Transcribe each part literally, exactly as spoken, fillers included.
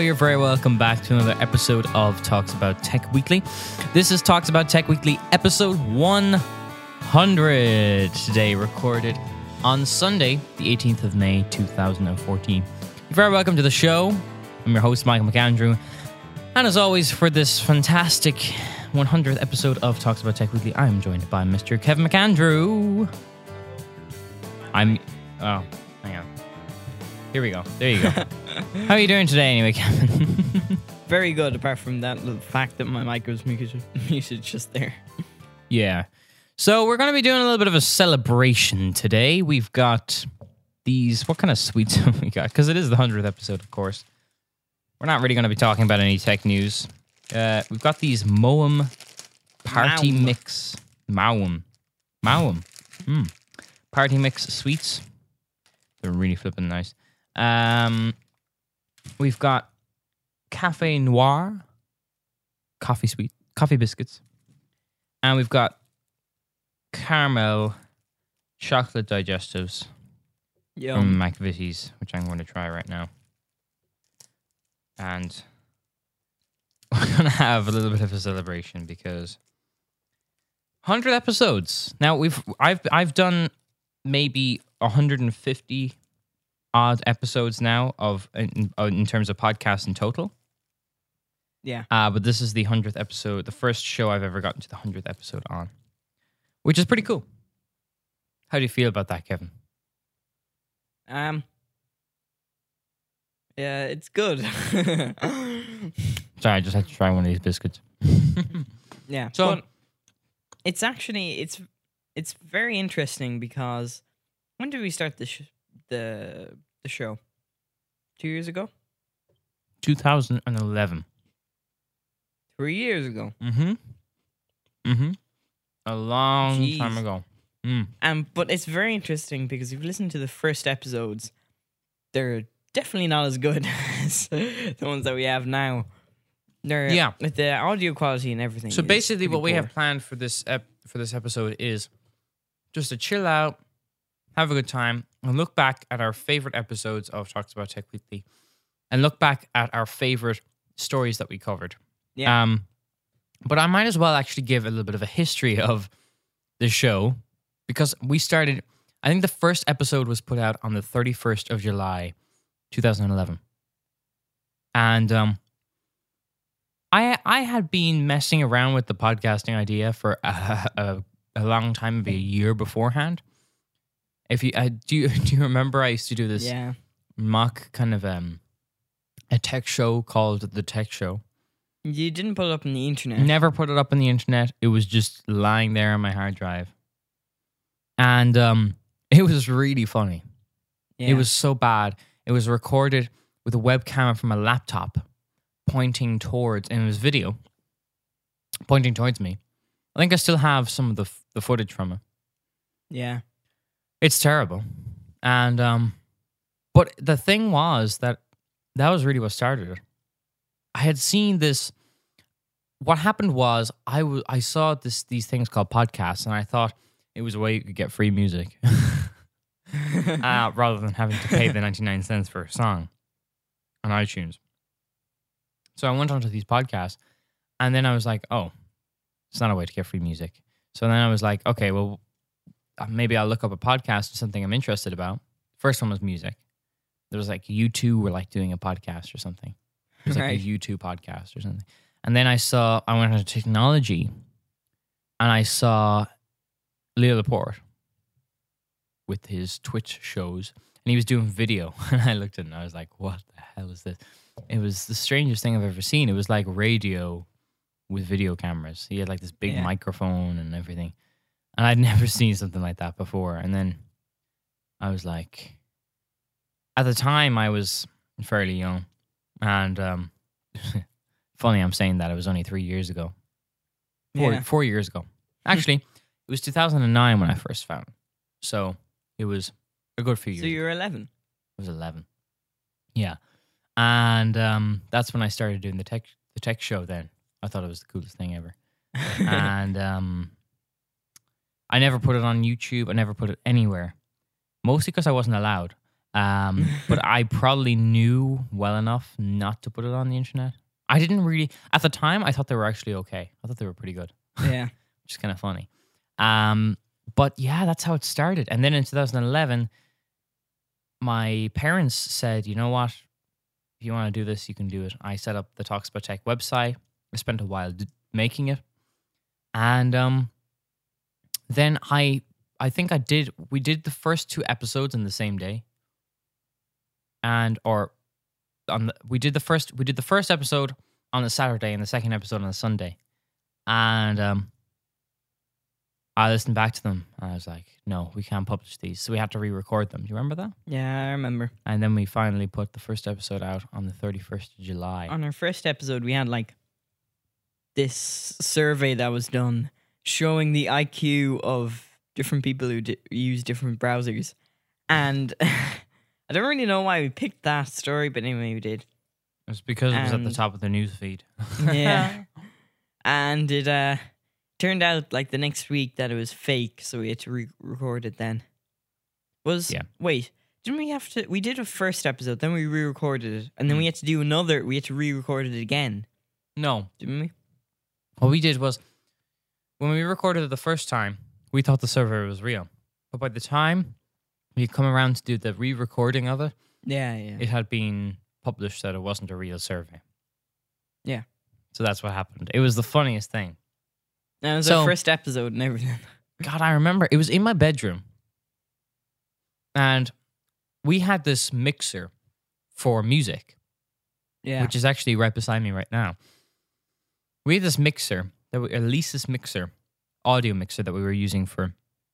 you're very welcome back to another episode of Talks About Tech Weekly. This is Talks About Tech Weekly, episode one hundred. Today, recorded on Sunday, the eighteenth of May, two thousand fourteen. You're very welcome to the show. I'm your host, Michael McAndrew. And as always, for this fantastic one hundredth episode of Talks About Tech Weekly, I'm joined by Mister Kevin McAndrew. I'm... Oh, hang on. Here we go. There you go. How are you doing today anyway, Kevin? Very good, apart from that the fact that my mic was muted, muted just there. Yeah. So we're going to be doing a little bit of a celebration today. We've got these... What kind of sweets have we got? Because it is the one hundredth episode, of course. We're not really going to be talking about any tech news. Uh, we've got these Moum Party Maum. Mix... Moum. Moum. Mm. Party Mix sweets. They're really flipping nice. Um, we've got Cafe Noir, coffee sweet, coffee biscuits, and we've got caramel chocolate digestives Yum. from McVitie's, which I'm going to try right now. And we're going to have a little bit of a celebration because one hundred episodes. Now we've I've I've done maybe one hundred fifty odd episodes now of in, in terms of podcasts in total. Yeah. Uh, but this is the one hundredth episode, the first show I've ever gotten to the one hundredth episode on, which is pretty cool. How do you feel about that, Kevin? Um. Yeah, it's good. Sorry, I just had to try one of these biscuits. Yeah. So- but it's actually it's it's very interesting because when did we start the sh- the the show? Two years ago? two thousand eleven. Three years ago. Mm-hmm. Mm-hmm. A long Jeez. time ago. Mm. Um, but it's very interesting because if you listen to the first episodes, they're definitely not as good as the ones that we have now. They're, Yeah. with the audio quality and everything. So is basically, pretty what we poor. have planned for this ep- for this episode is just to chill out, have a good time, and look back at our favorite episodes of Talks About Tech Weekly, and look back at our favorite stories that we covered. Yeah. Um, but I might as well actually give a little bit of a history of the show because we started. I think the first episode was put out on the thirty-first of July, two thousand eleven, and um. I I had been messing around with the podcasting idea for a, a, a long time, maybe a year beforehand. If you uh, do, you, do you remember I used to do this Yeah. mock kind of um a tech show called The Tech Show. You didn't put it up on the internet. Never put it up on the internet. It was just lying there on my hard drive, and um it was really funny. Yeah. It was so bad. It was recorded with a webcam from a laptop, pointing towards, and it was video, pointing towards me. I think I still have some of the f- the footage from it. Yeah. It's terrible. And, um, but the thing was that that was really what started it. I had seen this, what happened was I w- I saw this these things called podcasts, and I thought it was a way you could get free music uh, rather than having to pay the ninety-nine cents for a song on iTunes. So I went onto these podcasts, and then I was like, oh, it's not a way to get free music. So then I was like, okay, well, maybe I'll look up a podcast or something I'm interested about. First one was music. There was like U two were like doing a podcast or something. It was like Right. a U two podcast or something. And then I saw, I went into technology, and I saw Leo Laporte with his Twitch shows, and he was doing video. And I looked at it and I was like, what the hell is this? It was the strangest thing I've ever seen. It was like radio with video cameras. He had like this big Yeah. microphone and everything. And I'd never seen something like that before. And then I was like, at the time I was fairly young. And um, funny I'm saying that. It was only three years ago. Four, Yeah. four years ago. Actually, it was two thousand nine when I first found it. So it was a good few years. So you're eleven. I was eleven. Yeah. And um, that's when I started doing the tech the tech show then. I thought it was the coolest thing ever. and um, I never put it on YouTube. I never put it anywhere. Mostly because I wasn't allowed. Um, but I probably knew well enough not to put it on the internet. I didn't really at the time. I thought they were actually okay. I thought they were pretty good, Yeah. which is kind of funny. Um, but yeah, that's how it started. And then in two thousand eleven, my parents said, "You know what? If you want to do this, you can do it." I set up the Talks About Tech website. I spent a while d- making it, and um, then I I think I did. We did the first two episodes in the same day. And or on the, we did the first we did the first episode on the Saturday and the second episode on the Sunday, and um, I listened back to them and I was like, "No, we can't publish these," so we had to re-record them. Do you remember that? Yeah, I remember. And then we finally put the first episode out on the thirty-first of July. On our first episode, we had like this survey that was done showing the I Q of different people who d- use different browsers, and. I don't really know why we picked that story, but anyway, we did. It was because it was at the And- top of the news feed. Yeah. And it uh, turned out like the next week that it was fake, so we had to re-record it then. Was Yeah. Wait, didn't we have to? We did a first episode, then we re-recorded it, and then we had to do another. We had to re-record it again, No, didn't we? what we did was when we recorded it the first time, we thought the server was real, but by the time we come around to do the re-recording of it, Yeah, yeah. it had been published that it wasn't a real survey. Yeah. So that's what happened. It was the funniest thing. That was So- our first episode and everything. God, I remember it was in my bedroom. And we had this mixer for music, Yeah. which is actually right beside me right now. We had this mixer, that we, a Lesis mixer, audio mixer that we were using for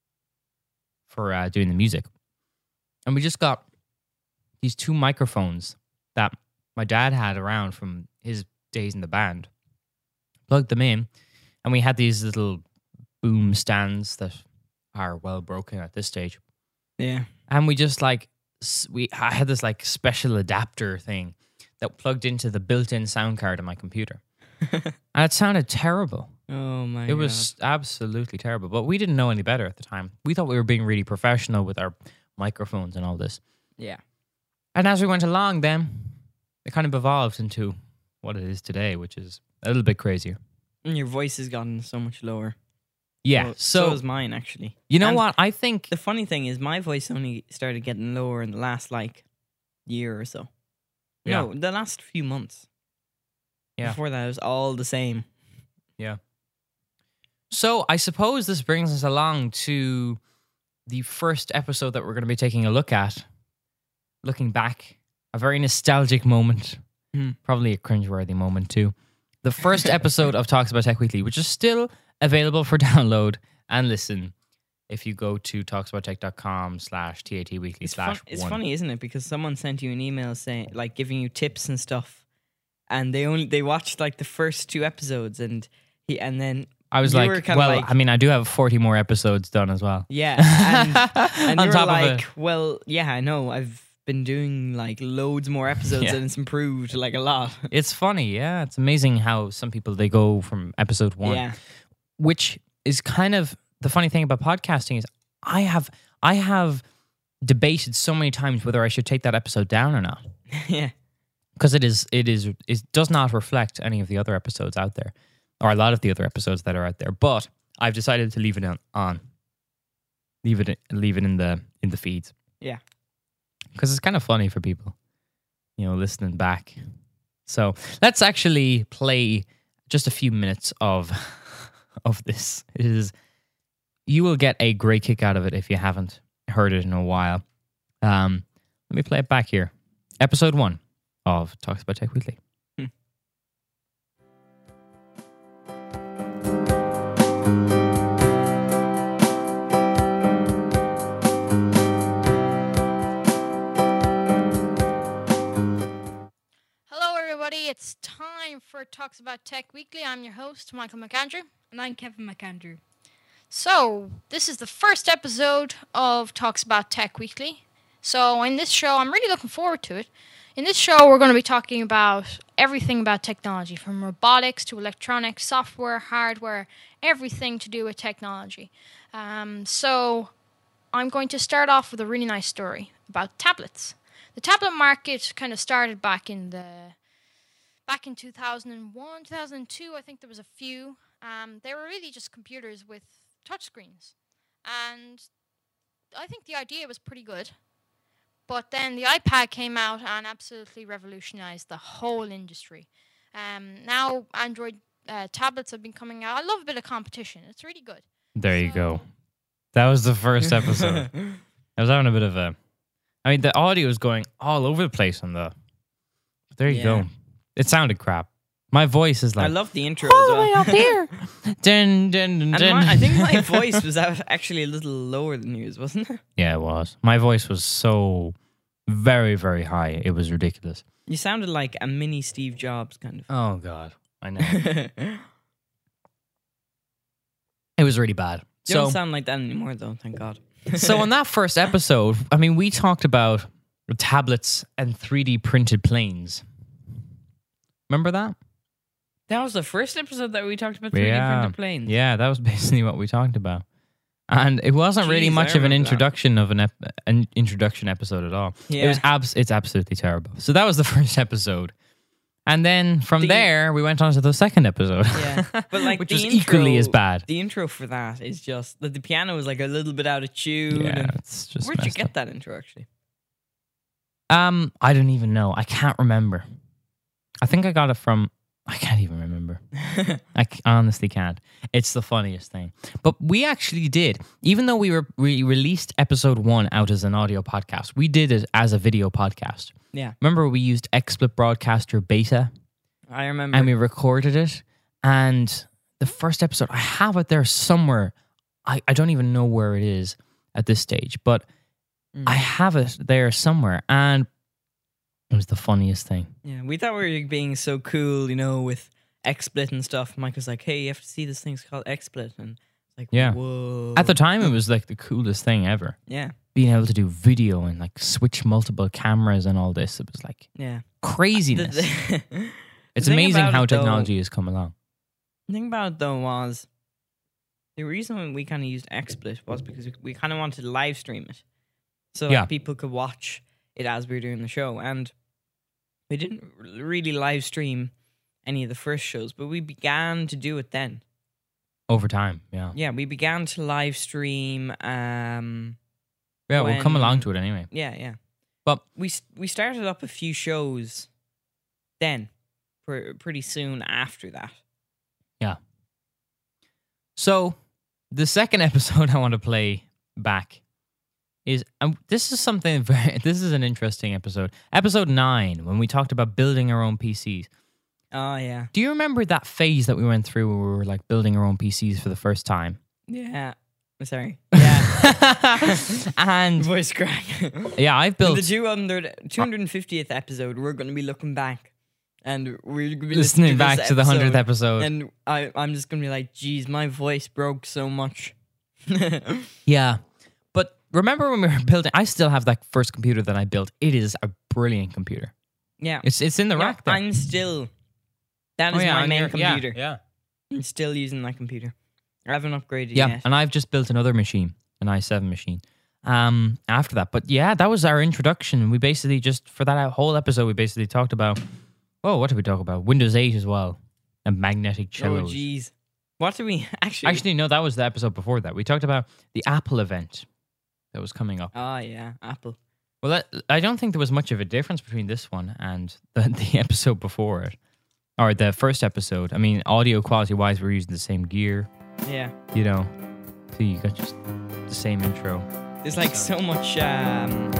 for uh, doing the music. And we just got these two microphones that my dad had around from his days in the band. Plugged them in, and we had these little boom stands that are well broken at this stage. Yeah. And we just like s- we I had this like special adapter thing that plugged into the built-in sound card on my computer, and it sounded terrible. Oh my It was absolutely terrible, but we didn't know any better at the time. We thought we were being really professional with our microphones and all this. God. Yeah. And as we went along, then it kind of evolved into what it is today, which is a little bit crazier. And your voice has gotten so much lower. Yeah. So, So, so is mine actually. you know And what? I think The funny thing is, my voice only started getting lower in the last like year or so. Yeah. No, the last few months. Yeah. Before that, it was all the same. so. I suppose this brings us along to the first episode that we're going to be taking a look at. Looking back, a very nostalgic moment, Hmm. probably a cringeworthy moment too. The first episode of Talks About Tech Weekly, which is still available for download and listen if you go to talksaboutTech.com slash TAT weekly It's, fun, slash it's one. funny, isn't it? Because someone sent you an email saying, like, giving you tips and stuff, and they only they watched like the first two episodes, and he and then I was you like, were kinda well, like- I mean, I do have forty more episodes done as well. yeah, and, and On you were top of like, it. well, yeah, I know, I've been doing like loads more episodes, Yeah. and it's improved like a lot. It's funny, yeah. It's amazing how some people, they go from episode one, Yeah, which is kind of the funny thing about podcasting is I have I have debated so many times whether I should take that episode down or not. yeah, Because it is it is it does not reflect any of the other episodes out there, or a lot of the other episodes that are out there. But I've decided to leave it on, on. leave it leave it in the in the feeds. Yeah. Because it's kind of funny for people, you know, listening back. So let's actually play just a few minutes of of this. It is you will get a great kick out of it if you haven't heard it in a while. Um, let me play it back here. Episode one of Talks About Tech Weekly. Hello, everybody. It's time for Talks About Tech Weekly. I'm your host, Michael McAndrew. And I'm Kevin McAndrew. So, this is the first episode of Talks About Tech Weekly. So, in this show, I'm really looking forward to it. In this show, we're going to be talking about everything about technology, from robotics to electronics, software, hardware, everything to do with technology. Um, so, I'm going to start off with a really nice story about tablets. The tablet market kind of started back in the back in two thousand one, two thousand two. I think there was a few. Um, they were really just computers with touchscreens, and I think the idea was pretty good. But then the iPad came out and absolutely revolutionized the whole industry. Um, now Android uh, tablets have been coming out. I love a bit of competition. It's really good. There you So- go. That was the first episode. I was having a bit of a. I mean, the audio was going all over the place on the. There you Yeah. go. It sounded crap. My voice is like. I love the intro all as the way well. up here. dun, dun, dun, And dun. my, I think my voice was out actually a little lower than yours, wasn't it? Yeah, it was. My voice was so very, very high. It was ridiculous. You sounded like a mini Steve Jobs kind Oh God, I know. of. It was really bad. You So, don't sound like that anymore, though. Thank God. so on that first episode, I mean, we talked about tablets and three D printed planes. Remember that? That was the first episode that we talked about three D printed planes. Yeah, that was basically what we talked about. And it wasn't really Jeez, I much of an remember that. introduction of an, ep- an introduction episode at all. It Yeah. was abs- it's absolutely terrible. So that was the first episode. And then from The- there, we went on to the second episode. Yeah, but like which the was intro, equally as bad. The intro for that is just that the piano was like a little bit out of tune. Yeah, and- it's just Where'd you messed get up. that intro? Actually, Um, I don't even know. I can't remember. I think I got it from. I can't even remember. I c- honestly can't. It's the funniest thing. But we actually did, even though we were we released episode one out as an audio podcast, we did it as a video podcast. yeah, Remember, we used XSplit Broadcaster Beta I remember. and we recorded it. And the first episode, I have it there somewhere. I, I don't even know where it is at this stage, but Mm. I have it there somewhere. And it was the funniest thing. yeah, we thought we were being so cool, you know, with XSplit and stuff. Mike was like, "Hey, you have to see this thing's called XSplit," and it's like, Yeah. whoa. At the time, it was like the coolest thing ever. yeah, Being able to do video and like switch multiple cameras and all this. It was like yeah, craziness. The- the- It's thing amazing about how it, though- technology has come along. The thing about it though was the reason we kind of used XSplit was because we, we kind of wanted to live stream it, so Yeah. that people could watch it as we were doing the show. And we didn't r- really live stream any of the first shows, but we began to do it then. Over time, yeah. Yeah, we began to live stream. Um, Yeah, we'll come when- along to it anyway. yeah, yeah. But We s- we started up a few shows then, pr- pretty soon after that. so the second episode I want to play back is um, this is something very this is an interesting episode. Episode nine, when we talked about building our own P Cs. Oh yeah, Do you remember that phase that we went through where we were like building our own P Cs for the first time? yeah. Sorry. Yeah. and Voice crack. yeah, I've built the two hundred, two hundred fiftieth episode, we're going to be looking back and we're going to be listening to back this to the hundredth episode, episode. And I, I'm just going to be like, geez, my voice broke so much. Yeah. But remember when we were building, I still have that first computer that I built. It is a brilliant computer. yeah. It's it's in the Yeah, rack there. I'm still, that Oh, is yeah, my on main your- yeah, computer. Yeah. I'm still using that computer. I haven't upgraded Yeah. yet. And I've just built another machine, an i seven machine. Um, after that. But yeah, that was our introduction. We basically just for that whole episode we basically talked about oh, what did we talk about? Windows eight as well. And magnetic Oh, cellos. jeez. What do we actually? Actually, no, that was the episode before that. We talked about the Apple event that was coming up. Oh, yeah. Apple. Well, that, I don't think there was much of a difference between this one and the, the episode before it, or the first episode. I mean, audio quality wise, we're using the same gear, Yeah. you know. So you got just the same intro. There's like so much um,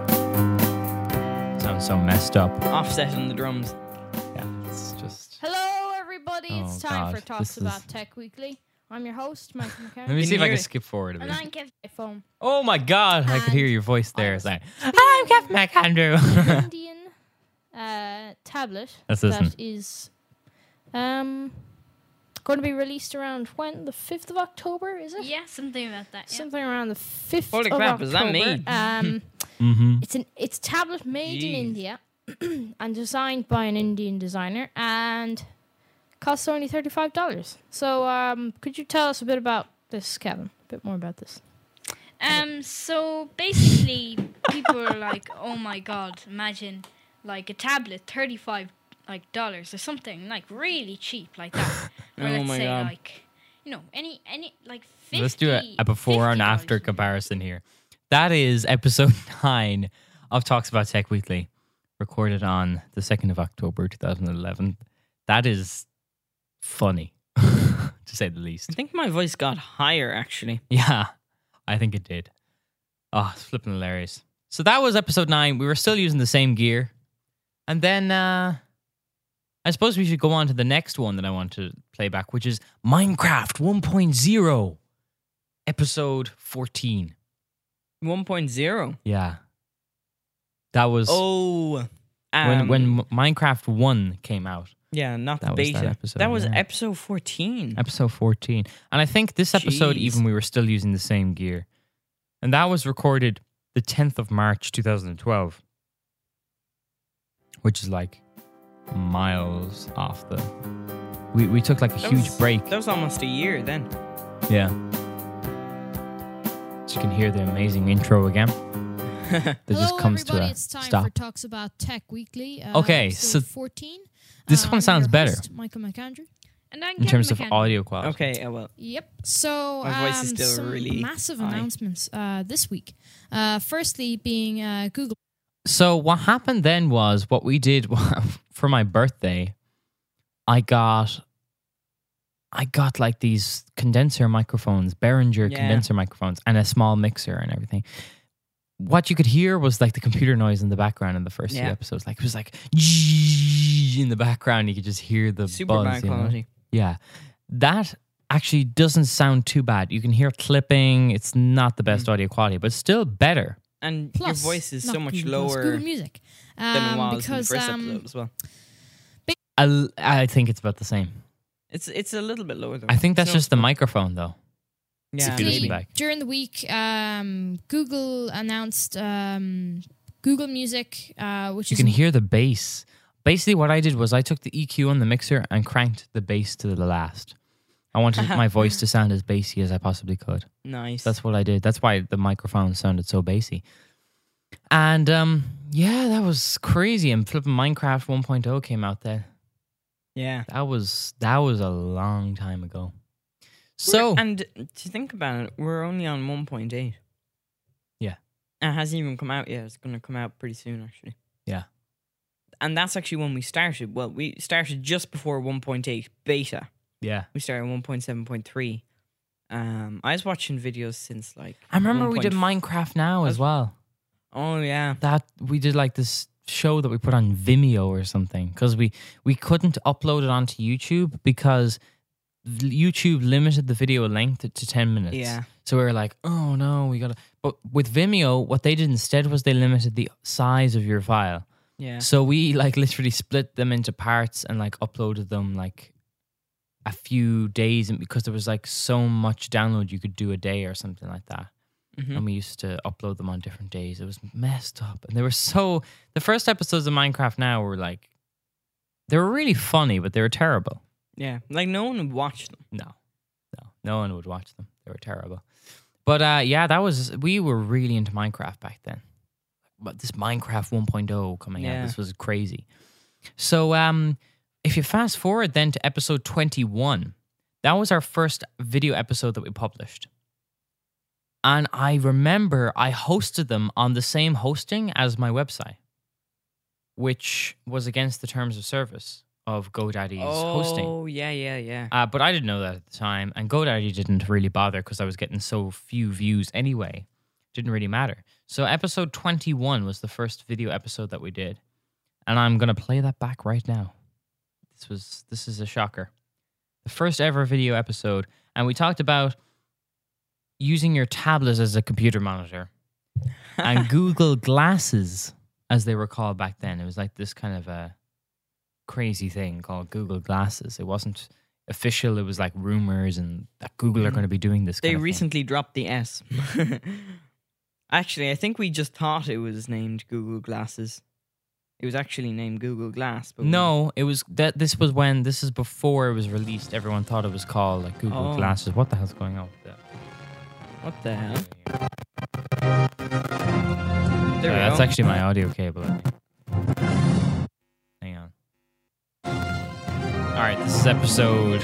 Sounds so messed up. offset on the drums. Yeah, it's just. Hello, everybody. It's Oh, time God, for Talks this is- About Tech Weekly. I'm your host, Michael Let me McCarthy. see if I hear can it? skip forward a And bit. I'm Kevin iPhone. Oh my God, I could hear your voice there. I It's was like, I'm Kev McAndrew. Indian uh, tablet Let's listen. that is um, going to be released around when? The fifth of October, is it? Yeah, something about that. Yeah. Something around the fifth Holy of crap, October. is that me? Um, mm-hmm. it's an it's tablet made in Jeez. India and designed by an Indian designer and costs only thirty-five dollars. So um, could you tell us a bit about this, Kevin? A bit more about this. Um. So basically, people are like, "Oh my god! Imagine like a tablet, thirty-five like dollars or something like really cheap like that." Or Oh let's my say God. like, you know, any any like fifty. Let's do a, a before and after comparison here. That is episode nine of Talks About Tech Weekly, recorded on the second of October, two thousand eleven. That is funny, to say the least. I think my voice got higher actually. Yeah, I think it did. Oh, it's flipping hilarious. So that was episode nine. We were still using the same gear. And then uh, I suppose we should go on to the next one that I want to play back, which is Minecraft one point oh, episode fourteen. one point oh. Yeah. That was Oh. when, um, when M- Minecraft one came out. yeah, not the that was that beta. episode, That was yeah. episode fourteen. Episode fourteen. And I think this episode, Jeez. even we were still using the same gear. And that was recorded the tenth of March, two thousand twelve. Which is like miles off the... We, we took like a That huge was- break. That was almost a year then. Yeah. So you can hear the amazing intro again. That Hello, just comes to everybody. a It's time stop. for Talks About Tech Weekly. Uh, Okay, episode so fourteen. this Uh, one I'm sounds your better. host, Michael McAndrew. And I'm In terms of Kevin McCann. audio quality. Okay, uh, well, Yep. So My voice um, is still some really massive high. announcements uh, this week. Uh, firstly, being uh, Google. So what happened then was what we did for my birthday. I got, I got like these condenser microphones, Behringer Yeah. condenser microphones, and a small mixer and everything. What you could hear was like the computer noise in the background in the first few Yeah. episodes. Like it was like in the background. You could just hear the super buzz. bad you know? quality. Yeah, that actually doesn't sound too bad. You can hear clipping. It's not the best Mm. audio quality, but still better. And Plus, your voice is not so much Google Plus, lower Google Music. than it Um, was in the because first um, episode as well. I, I think it's about the same. It's it's a little bit lower though. I think It's that's no- just the microphone, though. yeah, if you listen maybe. back. during the week, um, Google announced um, Google Music, uh, which You is can hear the bass. Basically, what I did was I took the E Q on the mixer and cranked the bass to the last. I wanted my voice to sound as bassy as I possibly could. Nice. That's what I did. That's why the microphone sounded so bassy. And um, yeah, that was crazy. And flipping Minecraft one point oh came out then. yeah. That was that was a long time ago. So We're- and to think about it, we're only on one point eight. Yeah. And it hasn't even come out yet. It's going to come out pretty soon, actually. Yeah. And that's actually when we started. Well, we started just before one point eight beta. yeah, We started one point seven point three. Um, I was watching videos since like. I remember we did one point f- Minecraft Now as That's- well. Oh yeah. That we did like this show that we put on Vimeo or something because we we couldn't upload it onto YouTube because YouTube limited the video length to ten minutes. Yeah. So we were like, oh no, we gotta. But with Vimeo, what they did instead was they limited the size of your file. Yeah. So we like literally split them into parts and like uploaded them like a few days, and because there was like so much download you could do a day or something like that. Mhm. And we used to upload them on different days. It was messed up. And they were so... The first episodes of Minecraft Now were like... They were really funny, but they were terrible. Yeah. Like no one would watch them. No. No. No one would watch them. They were terrible. But uh, yeah, that was... We were really into Minecraft back then. But this Minecraft one point oh coming Yeah. out, this was crazy. So um, if you fast forward then to episode twenty-one, that was our first video episode that we published. And I remember I hosted them on the same hosting as my website, which was against the terms of service of GoDaddy's hosting. Oh yeah, yeah, yeah. Uh, but I didn't know that at the time. And GoDaddy didn't really bother because I was getting so few views anyway. Didn't really matter. So episode twenty-one was the first video episode that we did. And I'm going to play that back right now. This was this is a shocker. The first ever video episode. And we talked about using your tablet as a computer monitor and Google Glasses, as they were called back then. It was like this kind of a crazy thing called Google Glasses. It wasn't official. It was like rumors and that Google are going to be doing this. They kind of thing. recently dropped the S. Actually, I think we just thought it was named Google Glasses. It was actually named Google Glass. But we- No, it was that. This was when this is before it was released. Everyone thought it was called like Google Oh. Glasses. What the hell's going on with that? What the hell? There we Uh, that's go. actually my audio cable. Hang on. All right, this is episode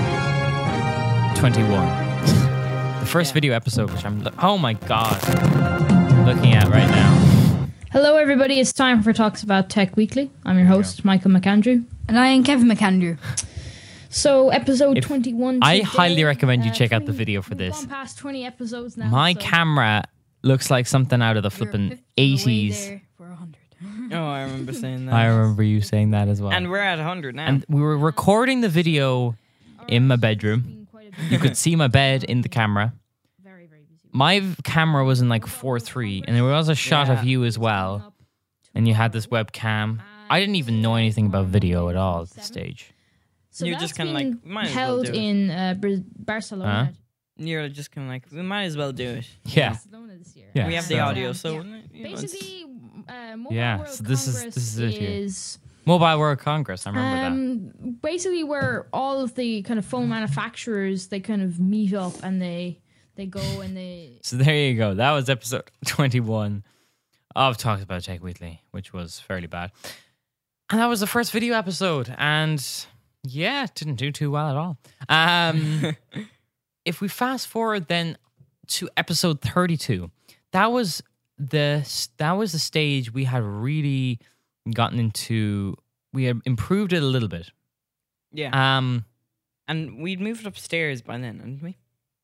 twenty-one. The first Yeah. video episode, which I'm, lo- oh my God, looking at right now. Hello, everybody. It's time for Talks About Tech Weekly. I'm your There you host, Michael McAndrew. And I am Kevin McAndrew. So, episode If- twenty-one. I today. highly recommend you Uh, check out the twenty video for we've this. gone past twenty episodes now. My so camera looks like something out of the flipping eighties. For a hundred. Oh, I remember saying that. I remember you saying that as well. And we're at one hundred now. And we were recording the video in my bedroom. been quite a bit- You could see my bed in the camera. Very, very busy. My v- camera was in like four three, and there was a shot Yeah. of you as well. And you had this webcam. I didn't even know anything about video at all at this stage. So You're that's just kinda been like, might as well held do it. in uh, Br- Barcelona. You're just kind of like, we might as well do it. Yeah. Barcelona this year. Yeah, we have the so- audio, Um, so yeah. you know, it's- Basically, uh, Mobile Yeah, World so this is- Congress this is it here. is Mobile World Congress, I remember that. um, basically where all of the kind of phone manufacturers they kind of meet up and they they go and they So there you go. That was episode twenty-one of Talks About Tech Weekly, which was fairly bad. And that was the first video episode. And yeah, it didn't do too well at all. Um, if we fast forward then to episode thirty-two, that was the that was the stage we had really gotten into. We had improved it a little bit. yeah. Um, And we'd moved upstairs by then, hadn't we?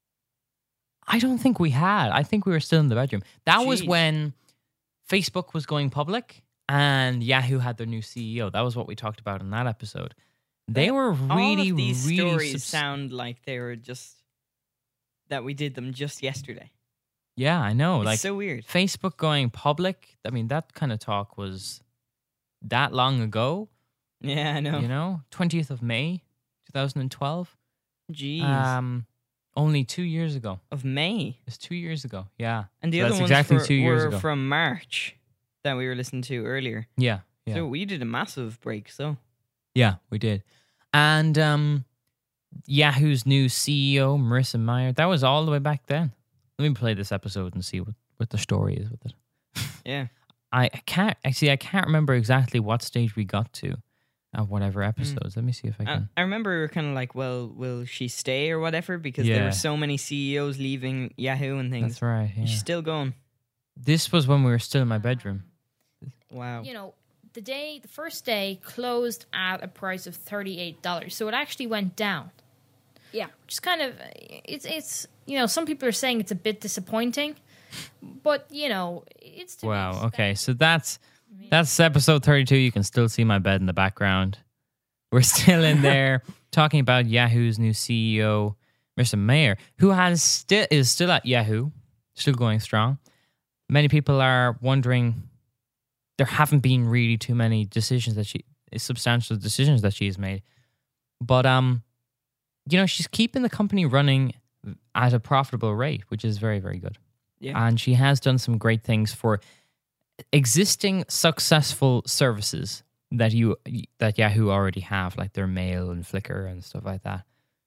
I don't think we had. I think we were still in the bedroom. That was Jeez. when Facebook was going public and Yahoo had their new C E O. That was what we talked about in that episode. They were really, All of these really stories subs- sound like they were just that we did them just yesterday. Yeah, I know. It's Like so weird. Facebook going public. I mean, that kind of talk was that long ago. Yeah, I know. You know, twentieth of May, twenty twelve. Jeez. Um, only two years ago. of May. It's two years ago. Yeah, And the So other that's ones exactly for- two years were ago. from March that we were listening to earlier. yeah, yeah. So we did a massive break. So Yeah, we did. And um, Yahoo's new C E O, Marissa Mayer, that was all the way back then. Let me play this episode and see what, what the story is with it. yeah, I I can't, actually, I can't remember exactly what stage we got to at whatever episodes. Let me see if I I, can. I remember we were kind of like, well, will she stay or whatever? Because there Yeah. were so many C E Os leaving Yahoo and things. That's right. Yeah. She's still going. This was when we were still in my bedroom. Wow. You know, the day, the first day closed at a price of thirty-eight dollars. So it actually went down. Yeah. Which is kind of, it's, it's, you know, some people are saying it's a bit disappointing. But, you know, it's to be Wow. expected. Okay. So that's that's episode thirty-two. You can still see my bed in the background. We're still in there talking about Yahoo's new C E O, Mister Mayer, who has still is still at Yahoo, still going strong. Many people are wondering. There haven't been really too many decisions that she, substantial decisions that she has made, but um, you know, she's keeping the company running at a profitable rate, which is very, very good. Yeah. And she has done some great things for existing successful services that you that Yahoo already have, like their mail and Flickr and stuff like that.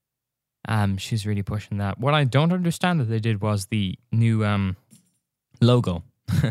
Um, she's really pushing that. What I don't understand that they did was the new um logo.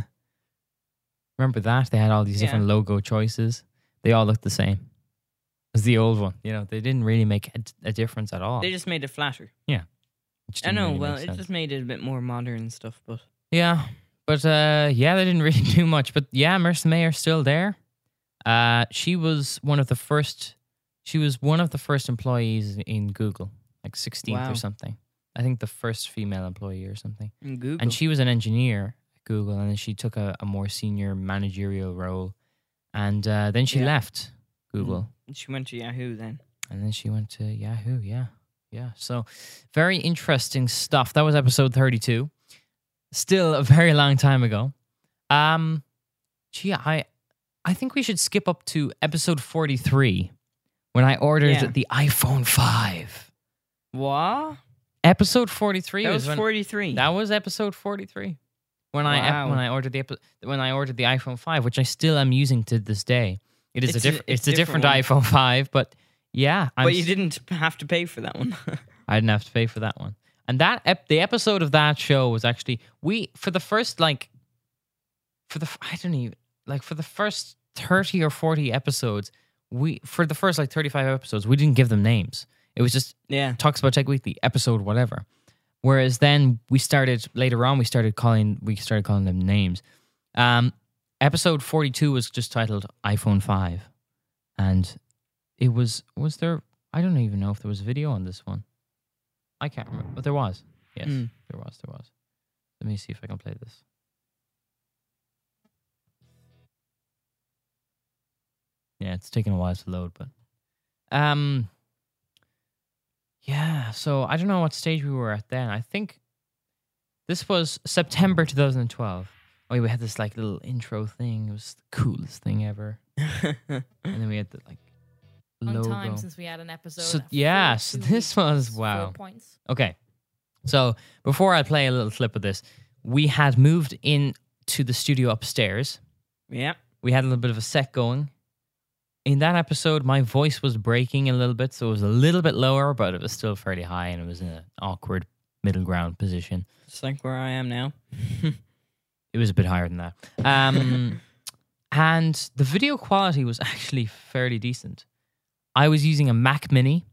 Remember that? They had all these Yeah. different logo choices. They all looked the same as the old one. You know, they didn't really make a, a difference at all. They just made it flatter. which I didn't know. really well, make it sense. just made it a bit more modern and stuff. But Yeah, but uh, yeah, they didn't really do much. But yeah, Marissa Mayer's still there. Uh, she was one of the first. She was one of the first employees in Google, like sixteenth Wow. or something. I think the first female employee or something. in Google. And she was an engineer at Google, and then she took a, a more senior managerial role, and uh, then she Yeah. left Google, She went to Yahoo then. and then she went to Yahoo. Yeah, yeah. So very interesting stuff. That was episode thirty-two. Still a very long time ago. Um, gee, I, I think we should skip up to episode forty-three when I ordered Yeah. the iPhone five. What? Episode forty-three That was was when, forty-three. that was episode forty-three when I Wow. when I ordered the epi- when I ordered the iPhone five, which I still am using to this day. It is It's a a- different it's it's, a different, different iPhone five, but yeah, I'm but you s- didn't have to pay for that one. I didn't have to pay for that one. And that ep- the episode of that show was actually we for the first like for the I don't even like for the first thirty or forty episodes, we for the first like thirty-five episodes, we didn't give them names. It was just Yeah. Talks About Tech Weekly episode whatever. Whereas then we started later on we started calling we started calling them names. Um episode forty-two was just titled iPhone five. And it was was there I don't even know if there was a video on this one. I can't remember. But there was. Yes, Mm. there was, there was. Let me see if I can play this. Yeah, it's taking a while to load, but um yeah, so I don't know what stage we were at then. I think this was September twenty twelve. Oh, we had this like little intro thing. It was the coolest thing ever. And then we had the like Long logo. time since we had an episode. So at yeah, four, so two this weeks, was four wow. points. Okay. So before I play a little clip of this, we had moved in to the studio upstairs. Yeah. We had a little bit of a set going. In that episode, my voice was breaking a little bit, so it was a little bit lower, but it was still fairly high, and it was in an awkward middle ground position. It's like where I am now. It was a bit higher than that. Um, and the video quality was actually fairly decent. I was using a Mac Mini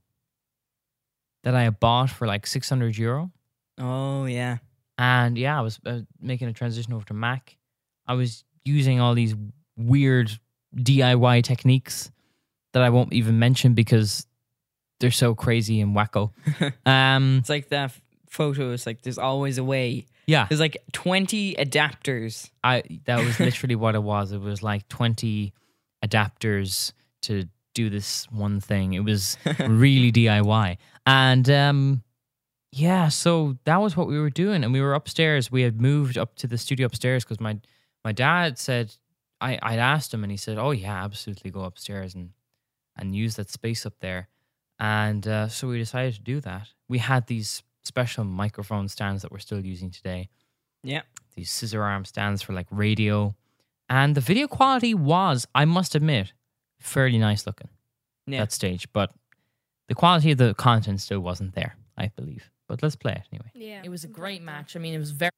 that I had bought for like six hundred euro. Oh, yeah. And yeah, I was uh, making a transition over to Mac. I was using all these weird D I Y techniques that I won't even mention because they're so crazy and wacko. Um, It's like that f- photo. It's like there's always a way. yeah, There's like twenty adapters. I that was literally what it was. It was like twenty adapters to do this one thing. It was really D I Y. And um, yeah, so that was what we were doing. And we were upstairs. We had moved up to the studio upstairs because my, my dad said, I, I'd asked him and he said, oh yeah, absolutely go upstairs and, and use that space up there. And uh, so we decided to do that. We had these special microphone stands that we're still using today. Yeah. These scissor arm stands for like radio. And the video quality was, I must admit, fairly nice looking Yeah. that stage. But the quality of the content still wasn't there, I believe. But let's play it anyway. Yeah. It was a great match. I mean, it was very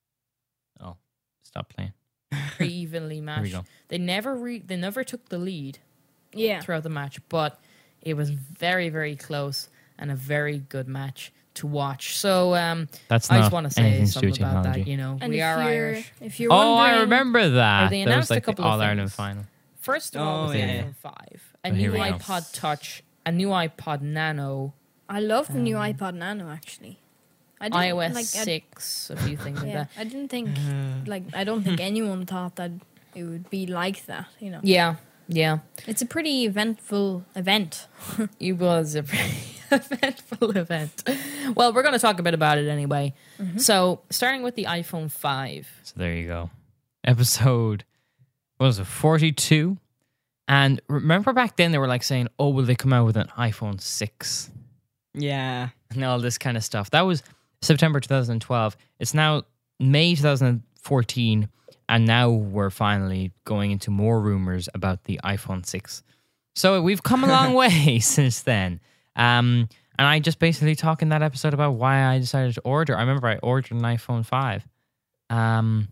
Oh, stop playing. evenly Here we matched. go. They never re- they never took the lead Yeah. throughout the match, but it was very, very close and a very good match to watch. So um, That's I not just want to say anything to do something with about that. technology. You know, And we if are you're, Irish. If you're Oh, I wondering- remember that. they There announced was a like the couple of All Ireland things. final. First of all, Oh, with the yeah. iPhone five, a Oh, here new we go. iPod Touch, a new iPod Nano, I love the new Um, iPod Nano actually. I didn't, iOS like, I- six, a few things like Yeah, that. I didn't think like I don't think anyone thought that it would be like that. You know, Yeah, yeah. it's a pretty eventful event. It was a very eventful event. Well, we're going to talk a bit about it anyway. So, starting with the iPhone five. So there you go. Episode, what was it, forty-two? And remember back then they were like saying, oh, will they come out with an iPhone six? Yeah. And all this kind of stuff. That was September twenty twelve. It's now May twenty fourteen. And now we're finally going into more rumors about the iPhone six. So we've come a long way since then. Um, and I just basically talk in that episode about why I decided to order. I remember I ordered an iPhone five. Um,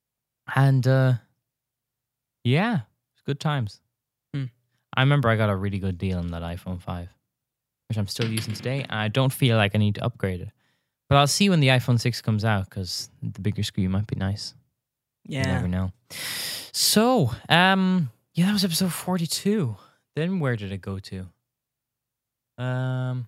and uh, yeah, it's good times. Hmm. I remember I got a really good deal on that iPhone five, which I'm still using today. And I don't feel like I need to upgrade it. But I'll see when the iPhone six comes out because the bigger screen might be nice. You Yeah. never know. So, um, yeah, that was episode forty-two. Then where did it go to? Um,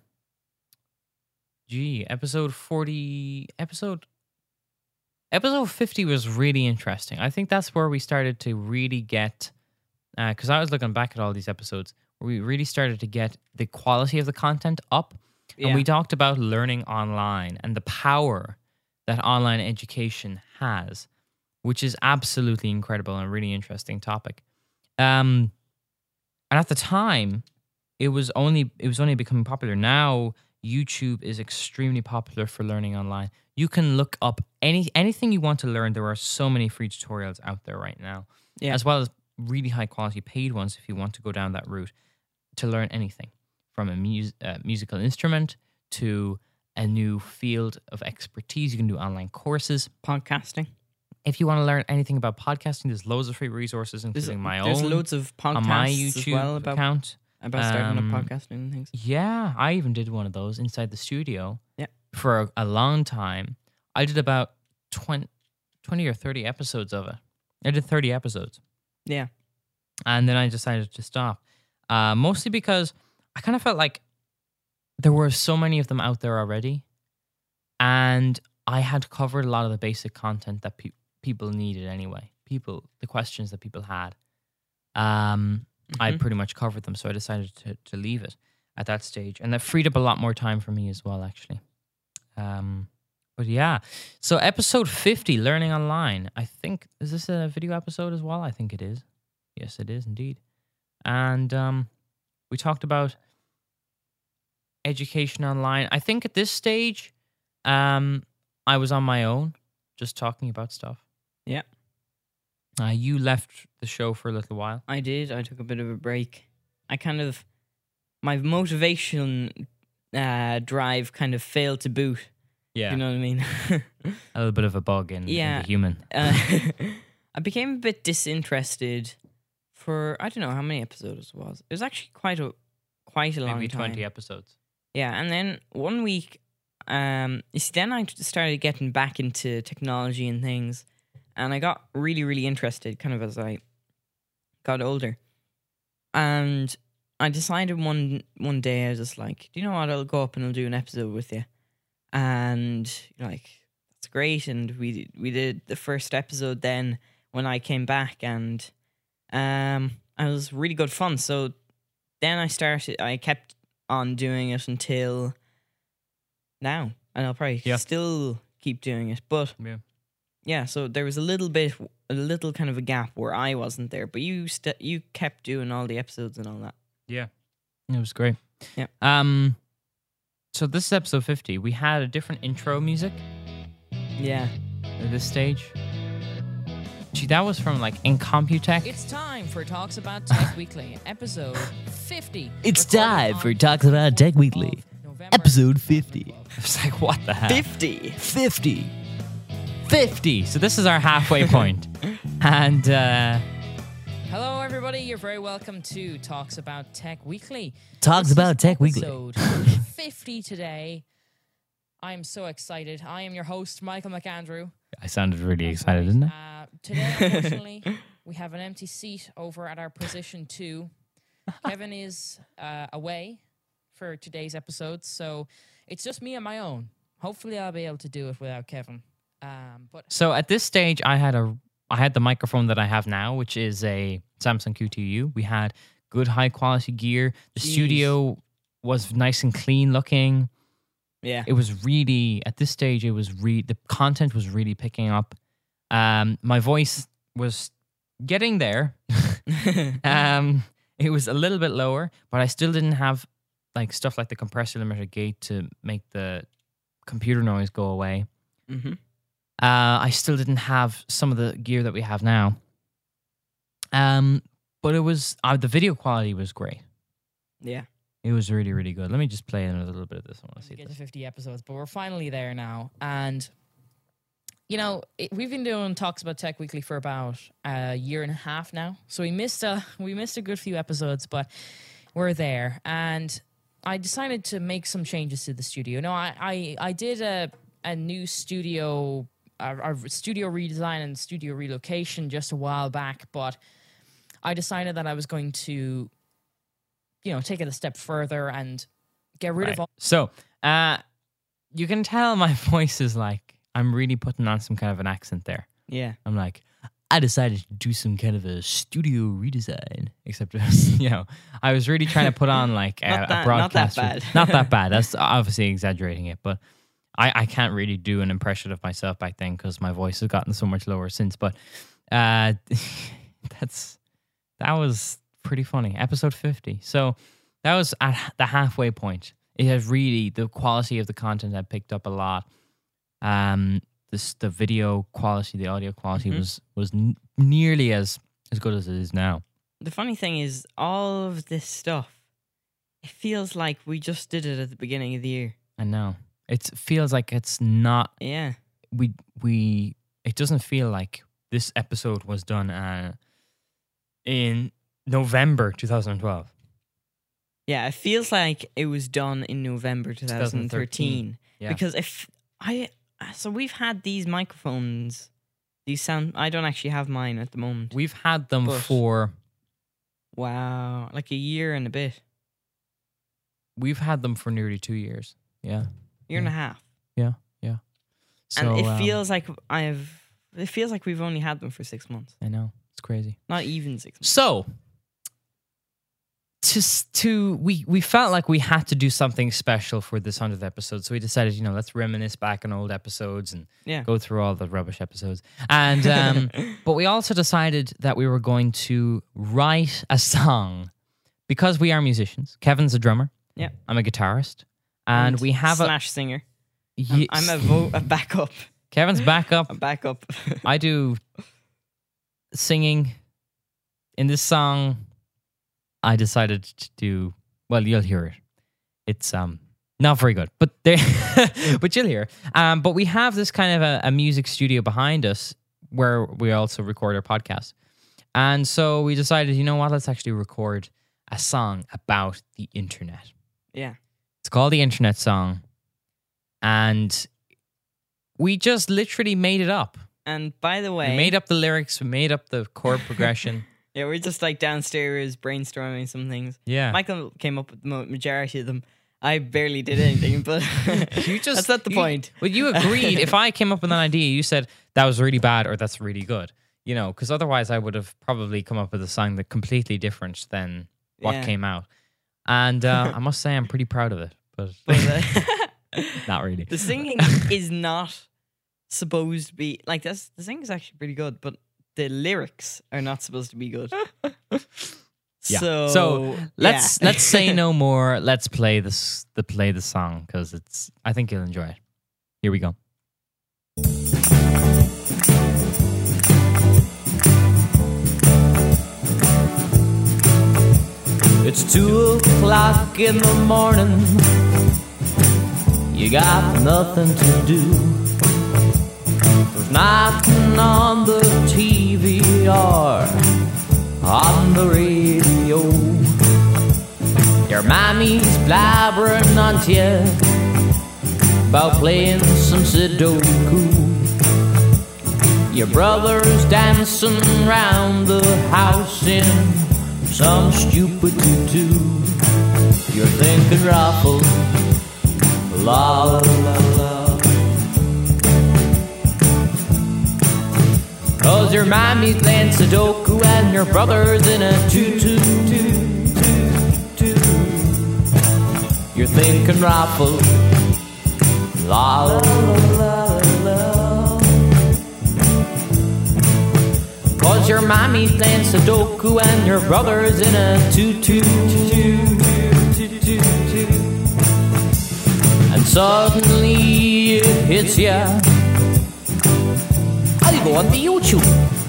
gee, episode forty, episode, episode fifty was really interesting. I think that's where we started to really get, uh, because I was looking back at all these episodes, where we really started to get the quality of the content up. Yeah. And we talked about learning online and the power that online education has, which is absolutely incredible and a really interesting topic. Um, and at the time, it was only it was only becoming popular. Now, YouTube is extremely popular for learning online. You can look up any anything you want to learn. There are so many free tutorials out there right now, Yeah. as well as really high quality paid ones if you want to go down that route to learn anything from a mus- uh, musical instrument to a new field of expertise. You can do online courses. Podcasting. If you want to learn anything about podcasting, there's loads of free resources, There's, including my there's own loads of podcasts on my as YouTube well about, account. about starting Um, up podcasting and things. Yeah, I even did one of those inside the studio. Yeah. For a, a long time. I did about twenty, twenty or thirty episodes of it. I did thirty episodes. Yeah. And then I decided to stop. Uh, mostly because I kind of felt like there were so many of them out there already. And I had covered a lot of the basic content that pe- people needed anyway. People, the questions that people had. Um, I Mhm. pretty much covered them. So I decided to, to leave it at that stage. And that freed up a lot more time for me as well, actually. Um, but yeah. So episode fifty, Learning Online. I think, is this a video episode as well? I think it is. Yes, it is indeed. And um, we talked about education online. I think at this stage, um, I was on my own, just talking about stuff. Yeah. Uh, you left the show for a little while. I did. I took a bit of a break. I kind of, my motivation uh, drive kind of failed to boot. Yeah. You know what I mean? A little bit of a bug in, Yeah. in the human. uh, I became a bit disinterested for, I don't know how many episodes it was. It was actually quite a, quite a long Maybe time. twenty episodes. Yeah, and then one week, um, you see, then I started getting back into technology and things, and I got really, really interested, kind of as I got older. And I decided one one day, I was just like, do you know what? I'll go up and I'll do an episode with you. And you're like, that's great. And we we did the first episode then when I came back, and um, it was really good fun. So then I started, I kept on doing it until now, and I'll probably Yeah. still keep doing it. But Yeah. yeah, so there was a little bit, a little kind of a gap where I wasn't there, but you st- you kept doing all the episodes and all that. Yeah. It was great. Yeah. Um. So this is episode fifty. We had a different intro music Yeah. at this stage. Gee, that was from like Incomputech. It's time for Talks About Tech Weekly, episode fifty. It's recorded time on for Talks About Tech fourth Weekly, of November. episode fifty. It's like, what the hell? Fifty. fifty. fifty. So this is our halfway point. And uh, Hello, everybody. You're very welcome to Talks About Tech Weekly. Talks This About is Tech Weekly. Episode fifty today. I'm so excited. I am your host, Michael McAndrew. I sounded really excited, didn't I? Uh, today, unfortunately, we have an empty seat over at our position two. Kevin is uh, away for today's episode, so it's just me on my own. Hopefully, I'll be able to do it without Kevin. Um, but So at this stage, I had a, I had the microphone that I have now, which is a Samsung Q two U. We had good high quality gear. The Jeez. studio was nice and clean looking. Yeah. It was really, at this stage, it was re the content was really picking up. Um, my voice was getting there. um, it was a little bit lower, but I still didn't have like stuff like the compressor limiter gate to make the computer noise go away. Mm-hmm. Uh, I still didn't have some of the gear that we have now. Um, but it was uh, the video quality was great. Yeah. It was really, really good. Let me just play another little bit of this. I want to see get to this. fifty episodes, but we're finally there now. And, you know, it, we've been doing Talks About Tech Weekly for about a year and a half now. So we missed a, we missed a good few episodes, but we're there. And I decided to make some changes to the studio. No, I, I, I did a, a new studio, a, a studio redesign and studio relocation just a while back, but I decided that I was going to, you know, take it a step further and get rid Right. of all. So, uh, you can tell my voice is like, I'm really putting on some kind of an accent there. Yeah. I'm like, I decided to do some kind of a studio redesign. Except, it was, you know, I was really trying to put on like a, Not a that- not that broadcaster. bad. Not that bad. That's obviously exaggerating it, but I, I can't really do an impression of myself back then because my voice has gotten so much lower since. But uh, that's that was pretty funny. Episode fifty. So that was at the halfway point. It has really, the quality of the content had picked up a lot. Um, this the video quality, the audio quality Mhm. was was n- nearly as as good as it is now. The funny thing is, all of this stuff, it feels like we just did it at the beginning of the year. I know it feels like it's not Yeah. we we. It doesn't feel like this episode was done uh, in November twenty twelve. Yeah, it feels like it was done in November twenty thirteen. twenty thirteen, yeah. Because if I, so we've had these microphones, these sound. I don't actually have mine at the moment. We've had them But- for Wow, like a year and a bit, we've had them for nearly two years. Yeah, year and a Yeah. half, yeah, yeah. So and it um, feels like I've. It feels like we've only had them for six months, I know it's crazy. not even six months. So to s- to we we felt like we had to do something special for this hundredth episode, so we decided, you know, let's reminisce back on old episodes and Yeah. go through all the rubbish episodes. And um, but we also decided that we were going to write a song because we are musicians. Kevin's a drummer. Yeah. I'm a guitarist, and, we have slash singer. a. I'm, Yes. I'm a, vo- a backup. Kevin's backup. A backup. I do singing. In this song, I decided to do, well, you'll hear it. It's um not very good, but there, but you'll hear. Um, but we have this kind of a, a music studio behind us where we also record our podcast, and so we decided, you know what, let's actually record a song about the internet. Yeah. It's called the Internet Song, and we just literally made it up. And by the way, We made up the lyrics. We made up the chord progression. yeah, we're just like downstairs brainstorming some things. Yeah. Michael came up with the mo- majority of them. I barely did anything, but You just that's not the you- point. Well, you agreed. If I came up with an idea, you said that was really bad or that's really good. You know, because otherwise I would have probably come up with a song that completely different than what Yeah. came out. And uh, I must say I'm pretty proud of it, but, But uh, not really. the singing is not supposed to be like that's the singing is actually pretty good, but the lyrics are not supposed to be good. Yeah. So, So, Let's yeah. let's say no more. Let's play this. The play the song because it's. I think you'll enjoy it. Here we go. It's two o'clock in the morning. You got nothing to do. There's nothing on the T V or on the radio. Your mommy's blabbering on to you about playing some Sudoku. Your brother's dancing round the house in some stupid tutu. You're thinking ruffle, la la la la. Cause your mommy's playing Sudoku and your brother's in a tutu. You're thinking ruffle, la la la la. Cause your mommy's playing Sudoku and your brother's in a tutu. And suddenly it hits ya. I'll go on to YouTube.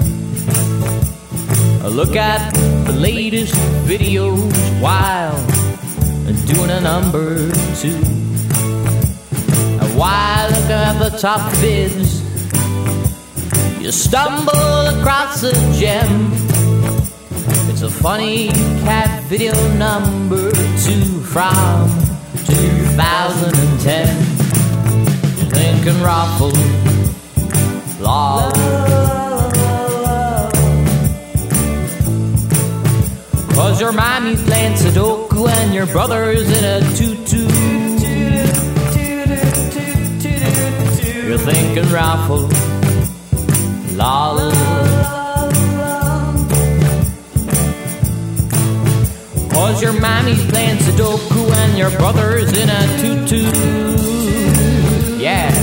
Look at the latest videos while doing a number two. And while looking at the top vids, you stumble across a gem. It's a funny cat video number two from two thousand ten. You're thinking ruffle, la. Cause your mommy's playing Sudoku and your brother's in a tutu. You're thinking ruffle, la la la. Cause your mommy's playing Sudoku and your brother's in a tutu. Yeah.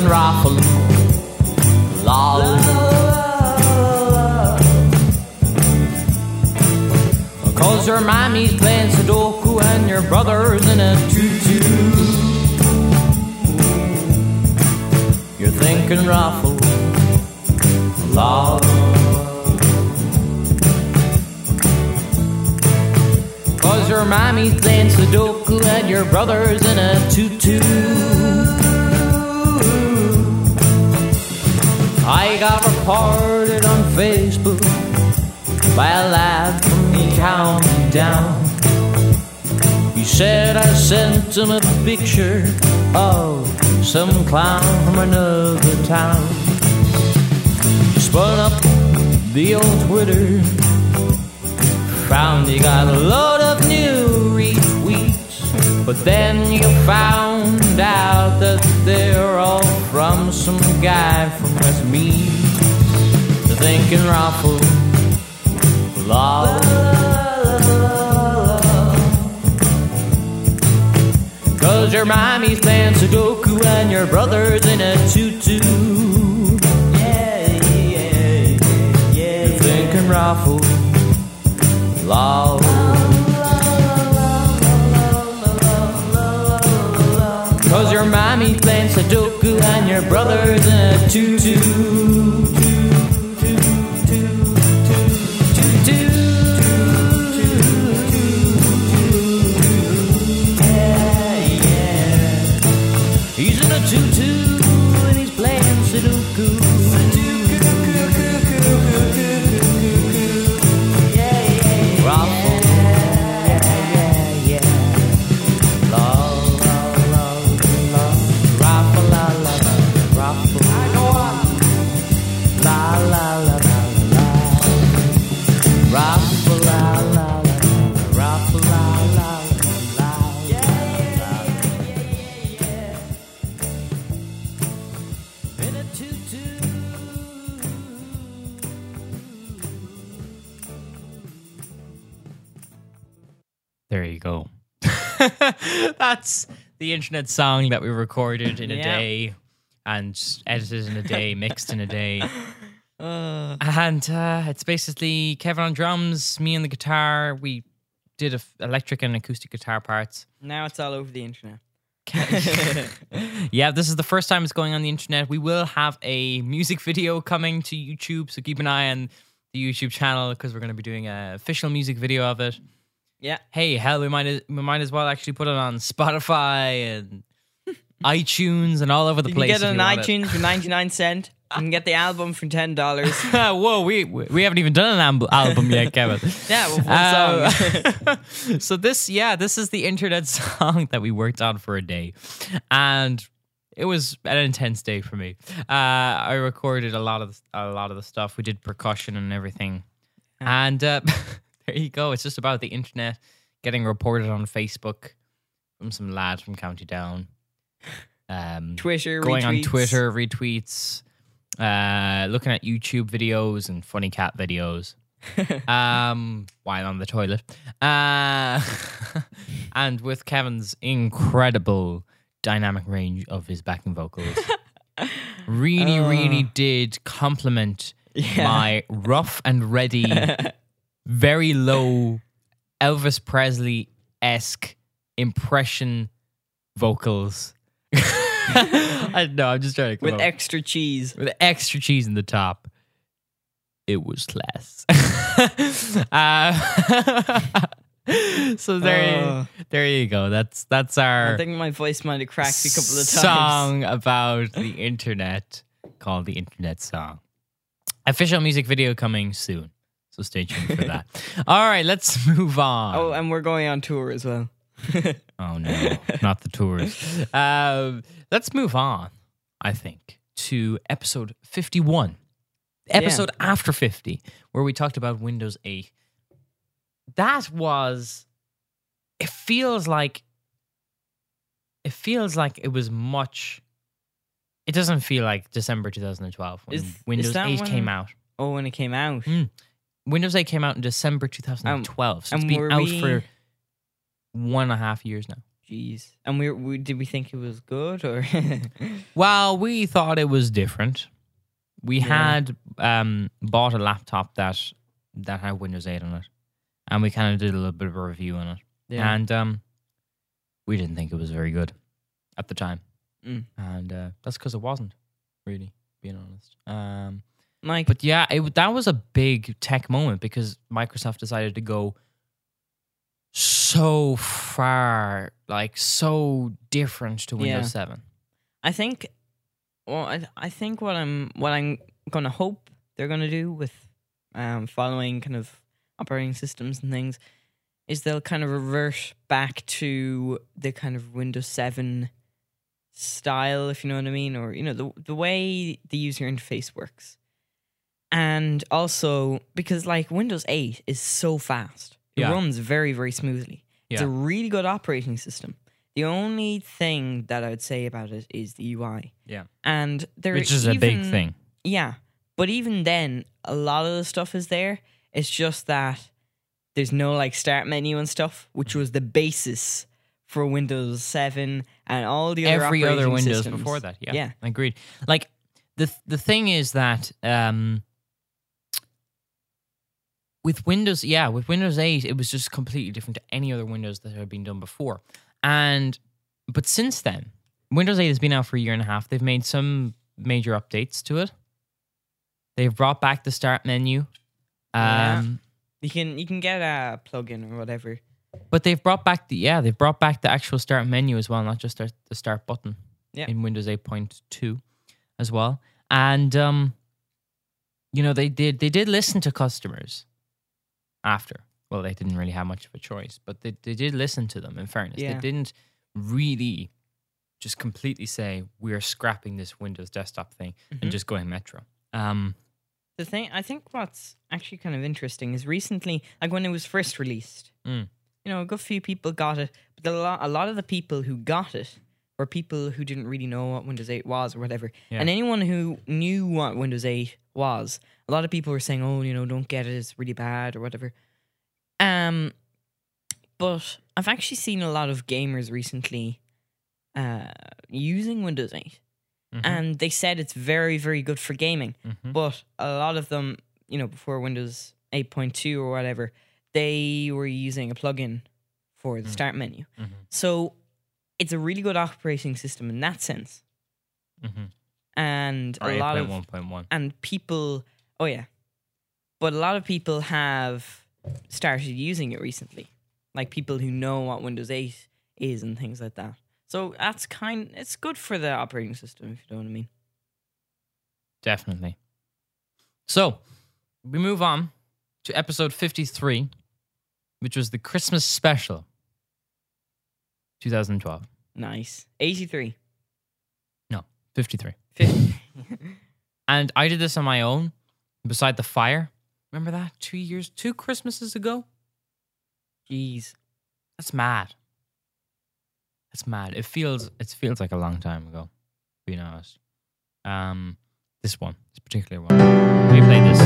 raffle. Lol. Cause your mommy's playing Sudoku and your brother's in a tutu. You're thinking raffle. Lol. Cause your mommy's playing Sudoku and your brother's in a tutu. I got reported on Facebook by a lad from the county down. He said I sent him a picture of some clown from another town. He spun up the old Twitter, found he got a load of new retweets, but then you found out that they're all from some guy from Westmead. They're thinking raffle. Lol. Cause your mommy's playing Sudoku and your brother's in a tutu. Yeah, yeah, yeah. You're thinking raffle. Lol. Cause your mommy's playing Sudoku and your brother's in a tutu. He's in a tutu and he's playing Sudoku. Yeah, yeah, raffle. Yeah, yeah, yeah. La, la, la, la. Raffle, la, la, la. Raffle. I go on. La, la, la, la, la. Raffle, la, la, la. Raffle, la, la, la. Yeah, yeah, yeah, yeah, yeah. In a tutu. There you go. That's the internet song that we recorded in a Yeah. day and edited in a day, mixed in a day. Uh, And uh, it's basically Kevin on drums, me on the guitar. We did a f- electric and acoustic guitar parts. now it's all over the internet. Yeah, this is the first time it's going on the internet. We will have a music video coming to YouTube, so keep an eye on the YouTube channel because we're going to be doing an official music video of it. Yeah. Hey, hell, we might we might as well actually put it on Spotify and iTunes and all over the You place. can get it if on you want iTunes for ninety-nine cents. You can get the album for ten dollars. Whoa, we we haven't even done an amb- album yet, Kevin. Yeah, well, one Um, so this, yeah, this is the internet song that we worked on for a day, and it was an intense day for me. Uh, I recorded a lot of the, a lot of the stuff. We did percussion and everything, and uh, there you go. It's just about the internet getting reported on Facebook from some lad from County Down. Um, Twitter, going on retweets. Twitter, retweets, uh, looking at YouTube videos and funny cat videos, um, while on the toilet, uh, and with Kevin's incredible dynamic range of his backing vocals, really, Oh. really did compliment Yeah. my rough and ready, very low Elvis Presley-esque impression vocals. I know, I'm just trying to come With up. extra cheese. with extra cheese in the top. It was class. uh, so there, Oh. you, there you go. That's that's our I think my voice might have cracked a couple of times. song about the internet called the Internet Song. Official music video coming soon. So stay tuned for that. All right, let's move on. Oh, and we're going on tour as well. Oh no, not the tours. Um, let's move on, I think, to episode fifty-one. Episode after fifty, where we talked about Windows eight. That was, it feels like, it feels like it was much, it doesn't feel like December twenty twelve when Is- is Windows that eight when- came out. Oh, when it came out. Mm. Windows eight came out in December twenty twelve, so Um, it's and been were out we- for one and a half years now. Jeez. And we, we did we think it was good or? Well, we thought it was different. We Yeah. had um, bought a laptop that that had Windows eight on it, and we kind of did a little bit of a review on it. Yeah. And um, we didn't think it was very good at the time, Mm. and uh, that's because it wasn't really, being honest. Um, Like, but yeah, it, that was a big tech moment because Microsoft decided to go so far, like so different to Windows Yeah. seven. I think, well, I I think what I'm what I'm gonna hope they're gonna do with um following kind of operating systems and things is they'll kind of revert back to the kind of Windows seven style, if you know what I mean, or you know the the way the user interface works, and also because like Windows eight is so fast, it Yeah. runs very very smoothly. It's a Yeah. really good operating system. The only thing that I would say about it is the U I. Yeah. And there Which is a big even- thing. Yeah. But even then, a lot of the stuff is there. It's just that there's no like start menu and stuff, which was the basis for Windows seven and all the other Every other operating Windows systems. before that. Yeah, Yeah. agreed. Like the the thing is that um, with Windows, yeah, with Windows eight, it was just completely different to any other Windows that had been done before. And but since then, Windows eight has been out for a year and a half. They've made some major updates to it. They've brought back the start menu. Yeah. Um, You can you can get a plugin or whatever. But they've brought back the yeah, they've brought back the actual start menu as well, not just the the start button. Yeah. In Windows eight point two as well. And um you know, they did they did listen to customers after. Well, they didn't really have much of a choice, but they, they did listen to them in fairness. Yeah. They didn't really just completely say we're scrapping this Windows desktop thing Mhm. and just going Metro. Um The thing I think what's actually kind of interesting is recently, like when it was first released, Mm. you know, a good few people got it, but a lot, a lot of the people who got it were people who didn't really know what Windows eight was or whatever. Yeah. And anyone who knew what Windows eight was, a lot of people were saying, "Oh, you know, don't get it; it's really bad" or whatever. Um, but I've actually seen a lot of gamers recently uh, using Windows eight. mhm, And they said it's very, very good for gaming. mhm. But a lot of them, you know, before Windows eight point two or whatever, they were using a plugin for the Mm. start menu. Mhm. So it's a really good operating system in that sense. Mhm. And Or a lot of one point one. and people, oh yeah, but a lot of people have started using it recently, like people who know what Windows eight is and things like that. So that's kind. It's good for the operating system, if you know what I mean. Definitely. So, we move on to episode fifty-three, which was the Christmas special, twenty twelve. Nice. eighty-three. No, fifty-three. fifty. And I did this on my own, beside the fire. Remember that? Two years, two Christmases ago? Jeez. That's mad. That's mad. It feels it feels like a long time ago, being honest. Um, this one, this particular one. We played this,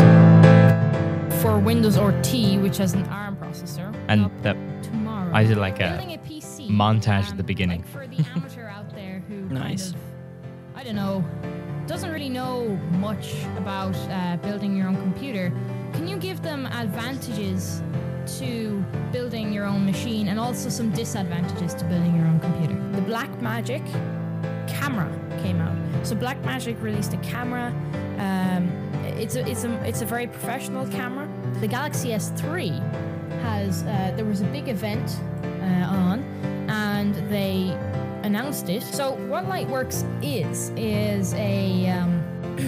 For Windows R T, which has an ARM processor. and up that tomorrow. I did like a Building a P C, montage at um, the beginning. Like for the amateur out there who Nice. kind of, I don't know, doesn't really know much about uh, building your own computer, can you give them advantages to building your own machine and also some disadvantages to building your own computer? The Blackmagic camera came out. So Blackmagic released a camera. Um, it's a it's a it's a very professional camera. The Galaxy S three has uh, there was a big event uh, on, and they announced it. So what Lightworks is is a um,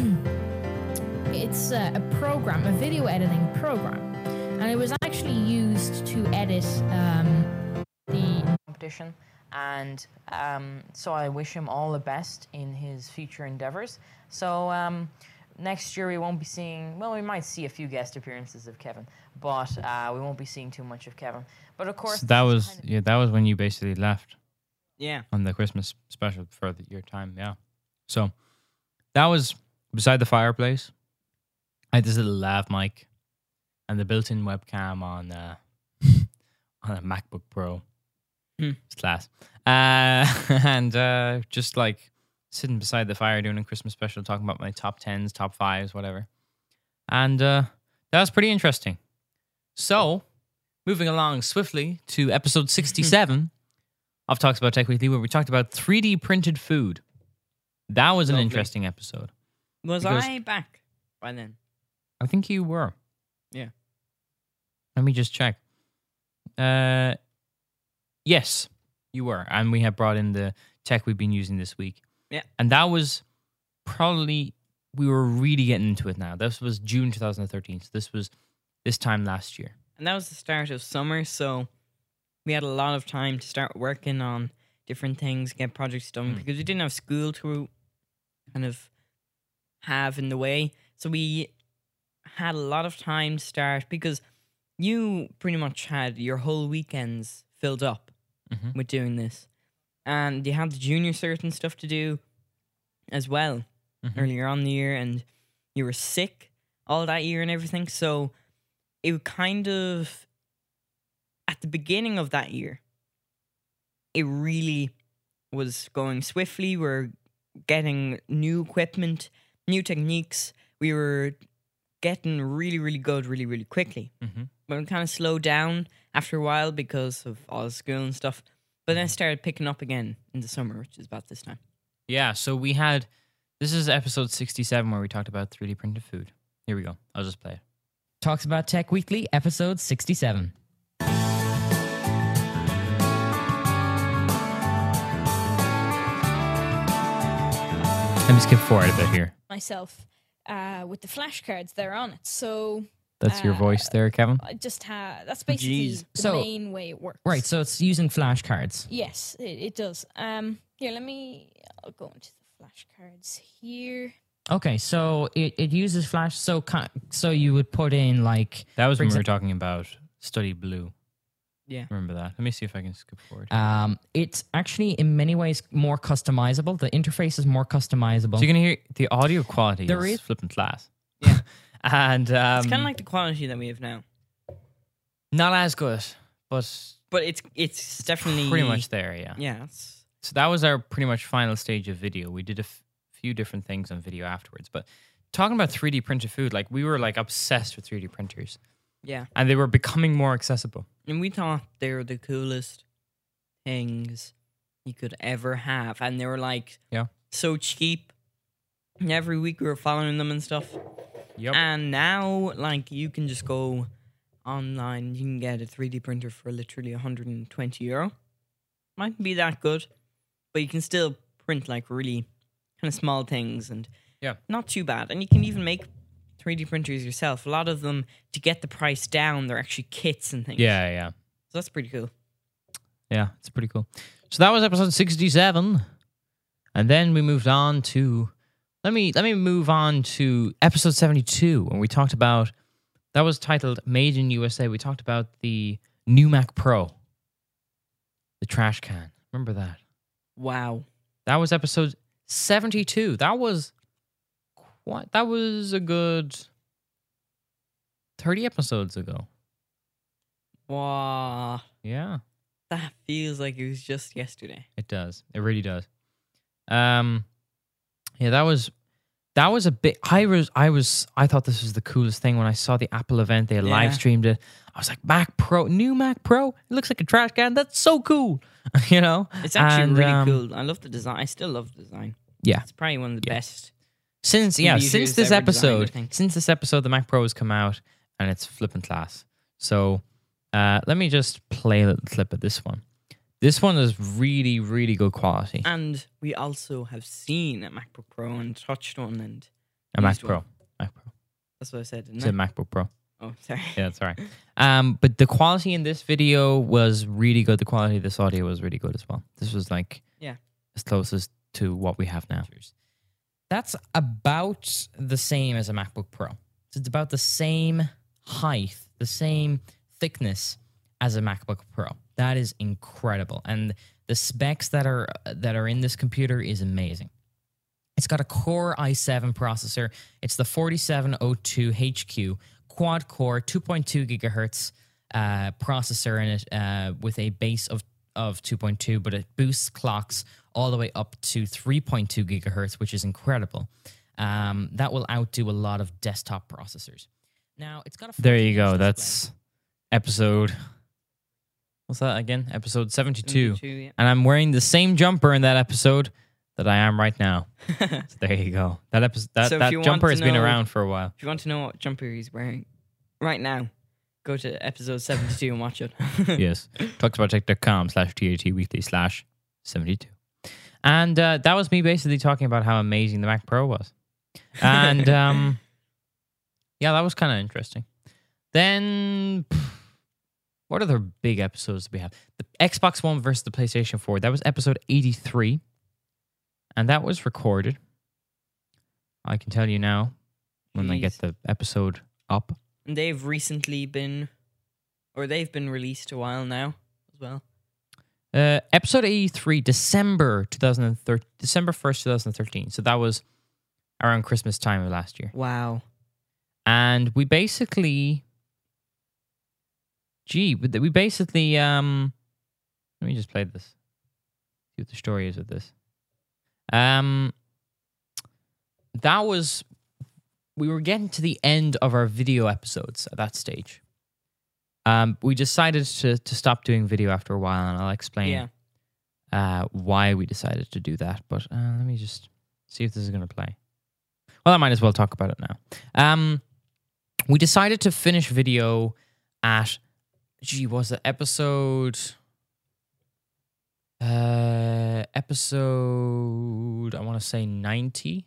it's a, a program, a video editing program, and it was actually used to edit um, the competition. And um, so I wish him all the best in his future endeavors. So um, next year we won't be seeing, well, we might see a few guest appearances of Kevin, but uh, we won't be seeing too much of Kevin. But of course, So that this is was kind of- yeah, that was when you basically left Yeah. on the Christmas special for the, your time. Yeah, so that was beside the fireplace. I had this little lav mic and the built-in webcam on uh, on a MacBook Pro. Hmm. It's class. uh, and uh, just like sitting beside the fire doing a Christmas special, talking about my top tens, top fives, whatever. And uh, that was pretty interesting. So, moving along swiftly to episode sixty-seven of Talks About Tech Weekly, where we talked about three D printed food. That was an Lovely. interesting episode. Was Because- I back by then? I think you were. Yeah. Let me just check. Uh, yes, you were. And we have brought in the tech we've been using this week. Yeah. And that was probably, we were really getting into it now. This was June twenty thirteen. So this was this time last year. And that was the start of summer, so we had a lot of time to start working on different things, get projects done, Mm. because we didn't have school to kind of have in the way. So we had a lot of time to start, because you pretty much had your whole weekends filled up Mhm. with doing this. And you had the junior cert and stuff to do as well Mhm. earlier on in the year, and you were sick all that year and everything. So it kind of, at the beginning of that year, it really was going swiftly. We're getting new equipment, new techniques. We were getting really, really good, really, really quickly. Mhm. But it kind of slowed down after a while because of all the school and stuff. But then it started picking up again in the summer, which is about this time. Yeah, so we had, this is episode sixty-seven where we talked about three D printed food. Here we go. I'll just play it. Talks About Tech Weekly, episode sixty-seven. Let me skip forward a bit here. Myself uh, with the flashcards that are on it. So That's your Uh, voice there, Kevin. I just have, that's basically Jeez. the So- main way it works. Right, so it's using flashcards. Yes, it, it does. Um, here, let me, I'll go into the flashcards here. Okay, so it, it uses flash. So ki- so you would put in like That was For when we were exa- talking about Study Blue. Yeah. Remember that? Let me see if I can skip forward. um, it's actually in many ways more customizable. The interface is more customizable. So you can hear the audio quality There is is- flipping class. Yeah. and um, It's kind of like the quality that we have now. not as good, but But it's it's definitely pretty much there, yeah. Yeah, it's, So that was our pretty much final stage of video. We did a f- few different things on video afterwards, but talking about three D printed food, like we were like obsessed with three D printers, yeah. and they were becoming more accessible. And we thought they were the coolest things you could ever have. And they were like Yeah. so cheap. And every week we were following them and stuff. Yep. And now, like, you can just go online. You can get a three D printer for literally one hundred twenty euro. Mightn't be that good, but you can still print like really kind of small things and Yeah. not too bad. And you can even make three D printers yourself. A lot of them, to get the price down, they're actually kits and things. Yeah, yeah. So that's pretty cool. Yeah, it's pretty cool. So that was episode sixty-seven. And then we moved on to let me let me move on to episode seventy-two, when we talked about, that was titled Made in U S A. We talked about the new Mac Pro. The trash can. Remember that? Wow. That was episode seventy-two. That was what that was a good thirty episodes ago. Wow. Yeah. That feels like it was just yesterday. It does. It really does. Um, yeah, that was that was a bit. I was I was I thought this was the coolest thing when I saw the Apple event. They Yeah. live streamed it. I was like, Mac Pro, new Mac Pro. It looks like a trash can. That's so cool. you know, It's actually And, really um, cool. I love the design. I still love the design. Yeah. It's probably one of the Yeah. best. Since yeah, computers since this ever designed, I episode, think. since this episode, the Mac Pro has come out and it's flipping class. So uh, let me just play a little clip of this one. This one is really, really good quality. And we also have seen a MacBook Pro and touched one, and A Mac used Pro. one. Mac Pro. That's what I said. Didn't It's I? a MacBook Pro. Oh, sorry. Yeah, that's all right. Um, but the quality in this video was really good. The quality of this audio was really good as well. This was like Yeah. as closest to what we have now. That's about the same as a MacBook Pro. So it's about the same height, the same thickness as a MacBook Pro. That is incredible, and the specs that are that are in this computer is amazing. It's got a Core i seven processor. It's the forty-seven oh two H Q quad core two point two gigahertz uh, processor in it uh, with a base of of two point two, but it boosts clocks all the way up to three point two gigahertz, which is incredible. Um, that will outdo a lot of desktop processors. Now, it's got a... There you go. That's episode... What's that again? Episode seventy-two. seventy-two, yeah. And I'm wearing the same jumper in that episode that I am right now. So there you go. That episode, that, So if that you want jumper to has been know- around for a while. If you want to know what jumper he's wearing right now, go to episode seventy-two and watch it. Yes. Talksabout.com slash TAT weekly slash 72. And uh, that was me basically talking about how amazing the Mac Pro was. And um, yeah, that was kind of interesting. Then, pff, what other big episodes do we have? The Xbox One versus the PlayStation four. That was episode eighty-three. And that was recorded. I can tell you now when I get Jeez. the episode up. And they've recently been, or they've been released a while now as well. Uh, episode eighty-three, December two thousand thirteen, December first, twenty thirteen. So that was around Christmas time of last year. Wow. And we basically, gee, but we basically, um, let me just play this. See what the story is with this. Um, that was, we were getting to the end of our video episodes at that stage. Um, we decided to to stop doing video after a while, and I'll explain Yeah. uh, why we decided to do that. But uh, let me just see if this is going to play. Well, I might as well talk about it now. Um, we decided to finish video at, gee, was it episode... Uh, episode, I want to say ninety.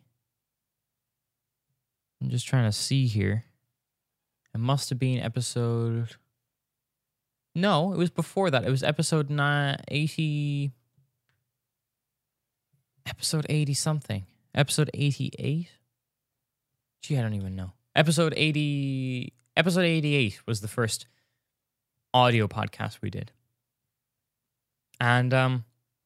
I'm just trying to see here. It must have been episode... No, it was before that. It was episode nine, eighty... Episode eighty something. Episode eighty-eight? Gee, I don't even know. Episode eighty... Episode eighty-eight was the first audio podcast we did. And, um...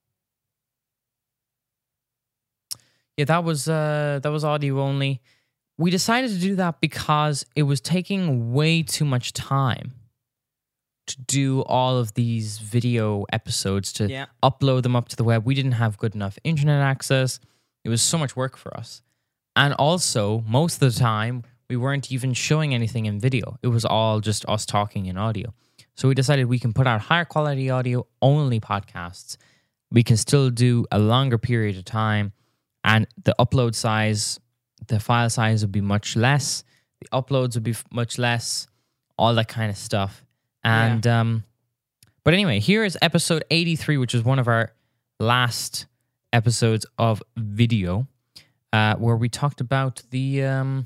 yeah, that was, uh, that was audio only. We decided to do that because it was taking way too much time to do all of these video episodes, to Yeah. upload them up to the web. We didn't have good enough internet access. It was so much work for us. And also, most of the time, we weren't even showing anything in video. It was all just us talking in audio. So we decided we can put out higher quality audio only podcasts. We can still do a longer period of time, and the upload size, the file size would be much less. The uploads would be f- much less, all that kind of stuff. And, um, but anyway, here is episode eighty-three, which is one of our last episodes of video, uh, where we talked about the, um,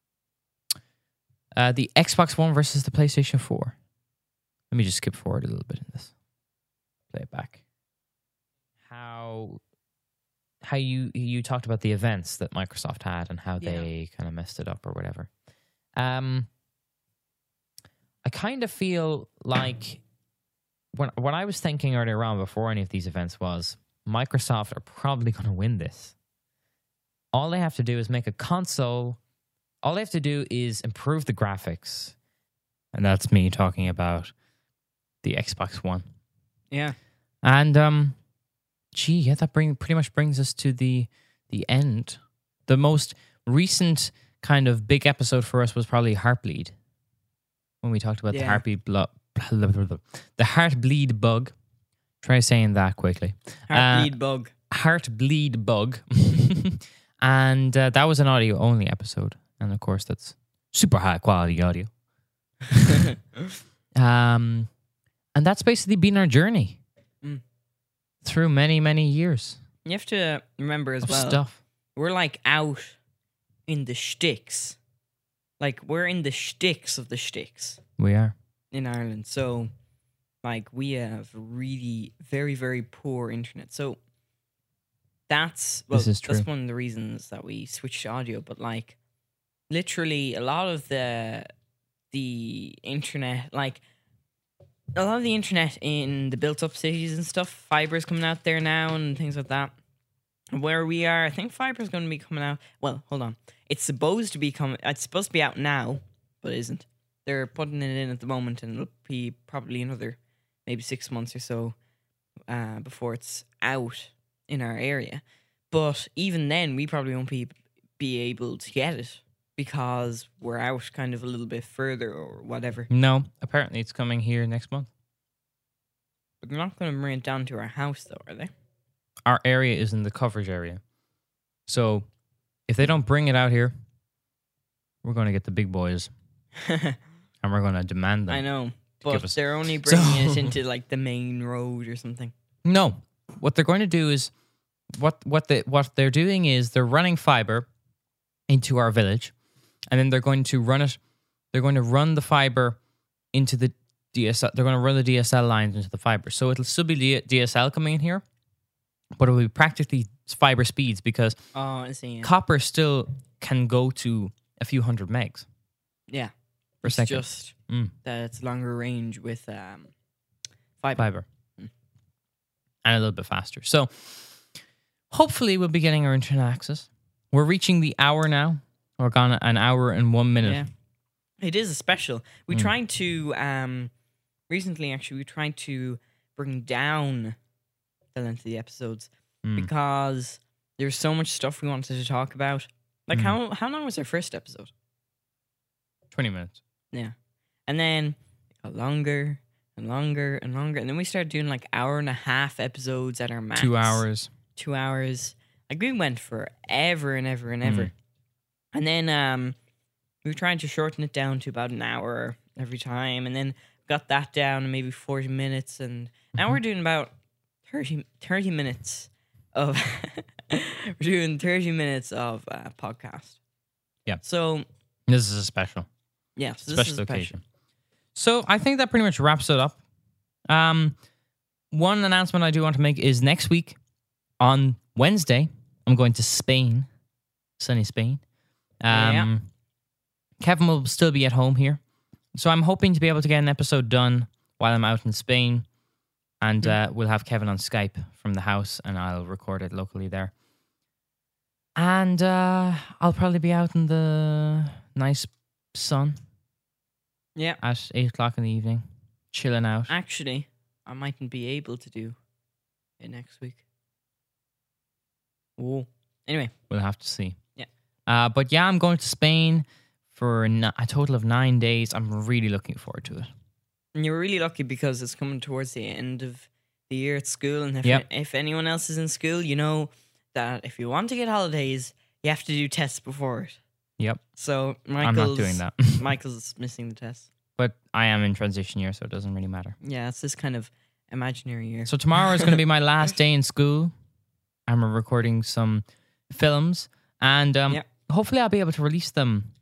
uh, the Xbox One versus the PlayStation four. Let me just skip forward a little bit in this. Play it back. How, how you, you talked about the events that Microsoft had and how Yeah. they kind of messed it up or whatever. Um, I kind of feel like when what I was thinking earlier on before any of these events was Microsoft are probably going to win this. All they have to do is make a console. All they have to do is improve the graphics. And that's me talking about the Xbox One. Yeah. And um gee, yeah, that bring pretty much brings us to the the end. The most recent kind of big episode for us was probably Heartbleed. When we talked about the Yeah. Heartbleed blo- the Heartbleed bug. Try saying that quickly. Heartbleed bug. Heartbleed bug. And uh, that was an audio only episode. And of course that's super high quality audio. um and that's basically been our journey. Mm. Through many, many years You have to remember as of well, stuff. we're like out in the shticks. Like, we're in the shticks of the shticks We are. in Ireland. So, like, we have really very, very poor internet. So, that's, well, This is that's true. one of the reasons that we switched to audio. But, like, literally, a lot of the, the internet, like, a lot of the internet in the built-up cities and stuff, fiber's coming out there now and things like that. Where we are, I think fiber's going to be coming out. Well, hold on. It's supposed to be coming. It's supposed to be out now, but it isn't. They're putting it in at the moment, and it'll be probably another maybe six months or so uh, before it's out in our area. But even then, we probably won't be be able to get it because we're out kind of a little bit further or whatever. No, apparently it's coming here next month. But they're not going to bring it down to our house, though, are they? Our area is in the coverage area. So if they don't bring it out here, we're going to get the big boys and we're going to demand them. I know, give but us- they're only bringing So- it into like the main road or something. No, what they're going to do is what what they what they're doing is they're running fiber into our village, and then they're going to run it. They're going to run the fiber into the D S L. They're going to run the D S L lines into the fiber, so it'll still be D- DSL coming in here, but it will be practically fiber speeds because Oh, I see. Yeah, copper still can go to a few hundred megs yeah. per It's second. just Mm. that it's longer range with um, fiber. Fiber. Mm. And a little bit faster. So hopefully we'll be getting our internet access. We're reaching the hour now. We're gone an hour and one minute. Yeah, it is a special. We Mm. tried to um, recently actually we tried to bring down the length of the episodes Mm. because there's so much stuff we wanted to talk about. Like Mm. how how long was our first episode? twenty minutes. Yeah. And then it got longer and longer and longer. And then we started doing like hour and a half episodes at our max. Two hours. Two hours. Like we went forever and ever and ever. Mm. And then um we were trying to shorten it down to about an hour every time. And then got that down to maybe forty minutes. And now Mm-hmm. we're doing about thirty, thirty minutes of we're doing thirty minutes of uh, podcast. Yeah. So This is a special. yeah, so this special is special. occasion. So I think that pretty much wraps it up. Um, one announcement I do want to make is next week on Wednesday, I'm going to Spain, sunny Spain. Um, Yeah. Kevin will still be at home here. So I'm hoping to be able to get an episode done while I'm out in Spain. And uh, we'll have Kevin on Skype from the house and I'll record it locally there. And uh, I'll probably be out in the nice sun Yeah. at eight o'clock in the evening, chilling out. Actually, I mightn't be able to do it next week. Oh. Anyway, We'll have to see. Yeah. Uh, but yeah, I'm going to Spain for a, ni- a total of nine days. I'm really looking forward to it. and you're really lucky because it's coming towards the end of the year at school. And if, Yep. if anyone else is in school, you know that if you want to get holidays, you have to do tests before it. Yep. So Michael's, I'm not doing that. Michael's missing the test. But I am in transition year, so it doesn't really matter. Yeah, it's this kind of imaginary year. So tomorrow is going to be my last day in school. I'm recording some films, and um, Yep. hopefully I'll be able to release them.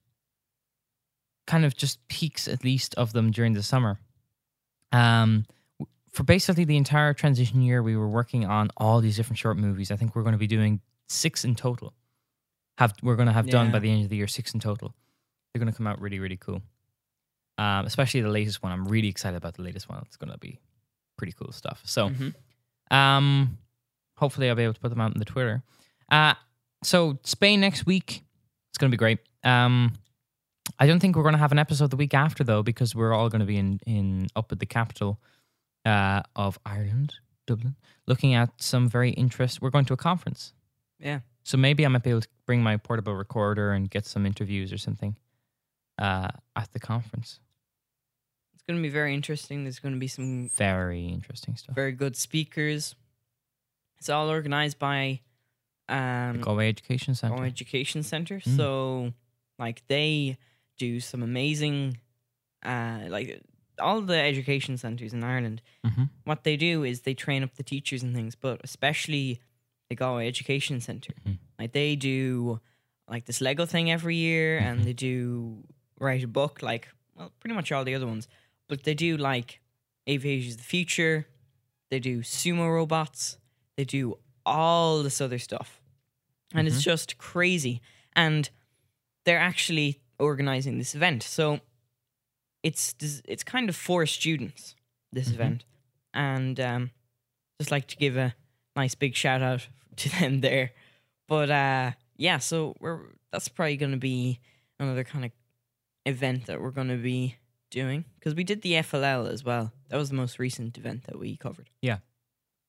Kind of just peaks, at least, of them during the summer. Um, w- for basically the entire transition year, we were working on all these different short movies. I think we're going to be doing six in total. Have we're going to have done Yeah. by the end of the year six in total. They're going to come out really, really cool. Um, especially the latest one. I'm really excited about the latest one. It's going to be pretty cool stuff. So. Mhm. Um, hopefully I'll be able to put them out on the Twitter. Uh, so Spain next week. It's going to be great. Um, I don't think we're going to have an episode the week after though, because we're all going to be in, in up at the capital uh, of Ireland, Dublin, looking at some very interest. We're going to a conference. Yeah. So maybe I might be able to bring my portable recorder and get some interviews or something uh, at the conference. It's going to be very interesting. There's going to be some Very interesting stuff. very good speakers. It's all organized by um, The Galway Education Centre. Galway Education Centre. Mm. So, like, they do some amazing, uh, like, all the education centres in Ireland. Mm-hmm. What they do is they train up the teachers and things, but especially the Galway Education Centre. Mhm. Like, they do, like, this Lego thing every year, Mhm. and they do write a book, like, well, pretty much all the other ones. But they do, like, Aviation is the Future. They do sumo robots. They do all this other stuff. And it's just crazy. And they're actually organizing this event. So it's des- it's kind of for students, this Mhm. event. And um, just like to give a nice big shout out to them there. But uh, yeah, so we're that's probably going to be another kind of event that we're going to be doing. Because we did the F L L as well. That was the most recent event that we covered.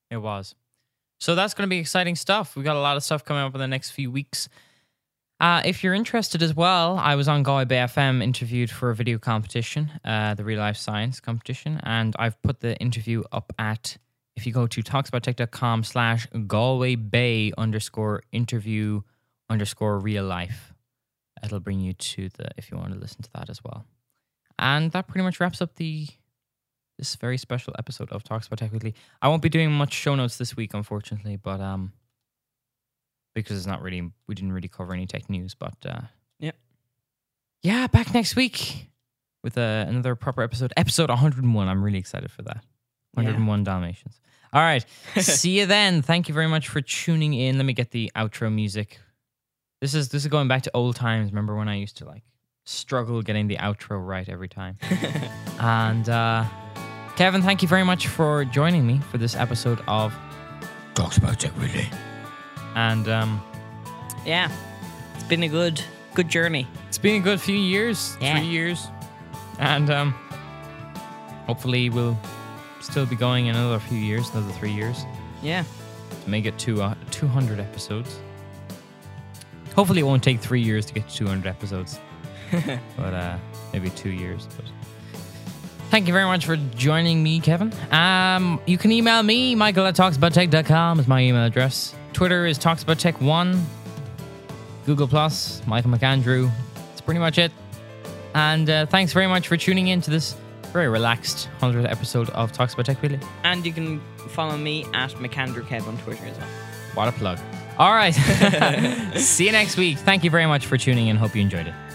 It was. So that's going to be exciting stuff. We got a lot of stuff coming up in the next few weeks. Uh, if you're interested as well, I was on Galway Bay F M interviewed for a video competition, uh, the Real Life Science competition, and I've put the interview up at, if you go to talksabouttech.com slash Galway Bay underscore interview underscore real life, it'll bring you to the, if you want to listen to that as well. And that pretty much wraps up the this very special episode of Talks About Tech Weekly. I won't be doing much show notes this week, unfortunately, but um. because it's not really, we didn't really cover any tech news, but uh, yeah. Yeah, back next week with uh, another proper episode. Episode one hundred and one. I'm really excited for that. one hundred and one yeah. Dalmatians. All right. See you then. Thank you very much for tuning in. Let me get the outro music. This is this is going back to old times. Remember when I used to like struggle getting the outro right every time? And uh, Kevin, thank you very much for joining me for this episode of Talks About Tech Weekly. And um, yeah, it's been a good, good journey. It's been a good few years, yeah. three years, and um, hopefully we'll still be going in another few years, another three years. Yeah, to make it to uh, two hundred episodes. Hopefully, it won't take three years to get to two hundred episodes, but uh, maybe two years. But thank you very much for joining me, Kevin. Um, you can email me, Michael at talksabouttech dot com is my email address. Twitter is Talks About Tech one. Google Plus, Michael McAndrew. That's pretty much it. And uh, thanks very much for tuning in to this very relaxed hundredth episode of Talks About Tech Weekly. And you can follow me at McAndrewKev on Twitter as well. What a plug. All right. See you next week. Thank you very much for tuning in. Hope you enjoyed it.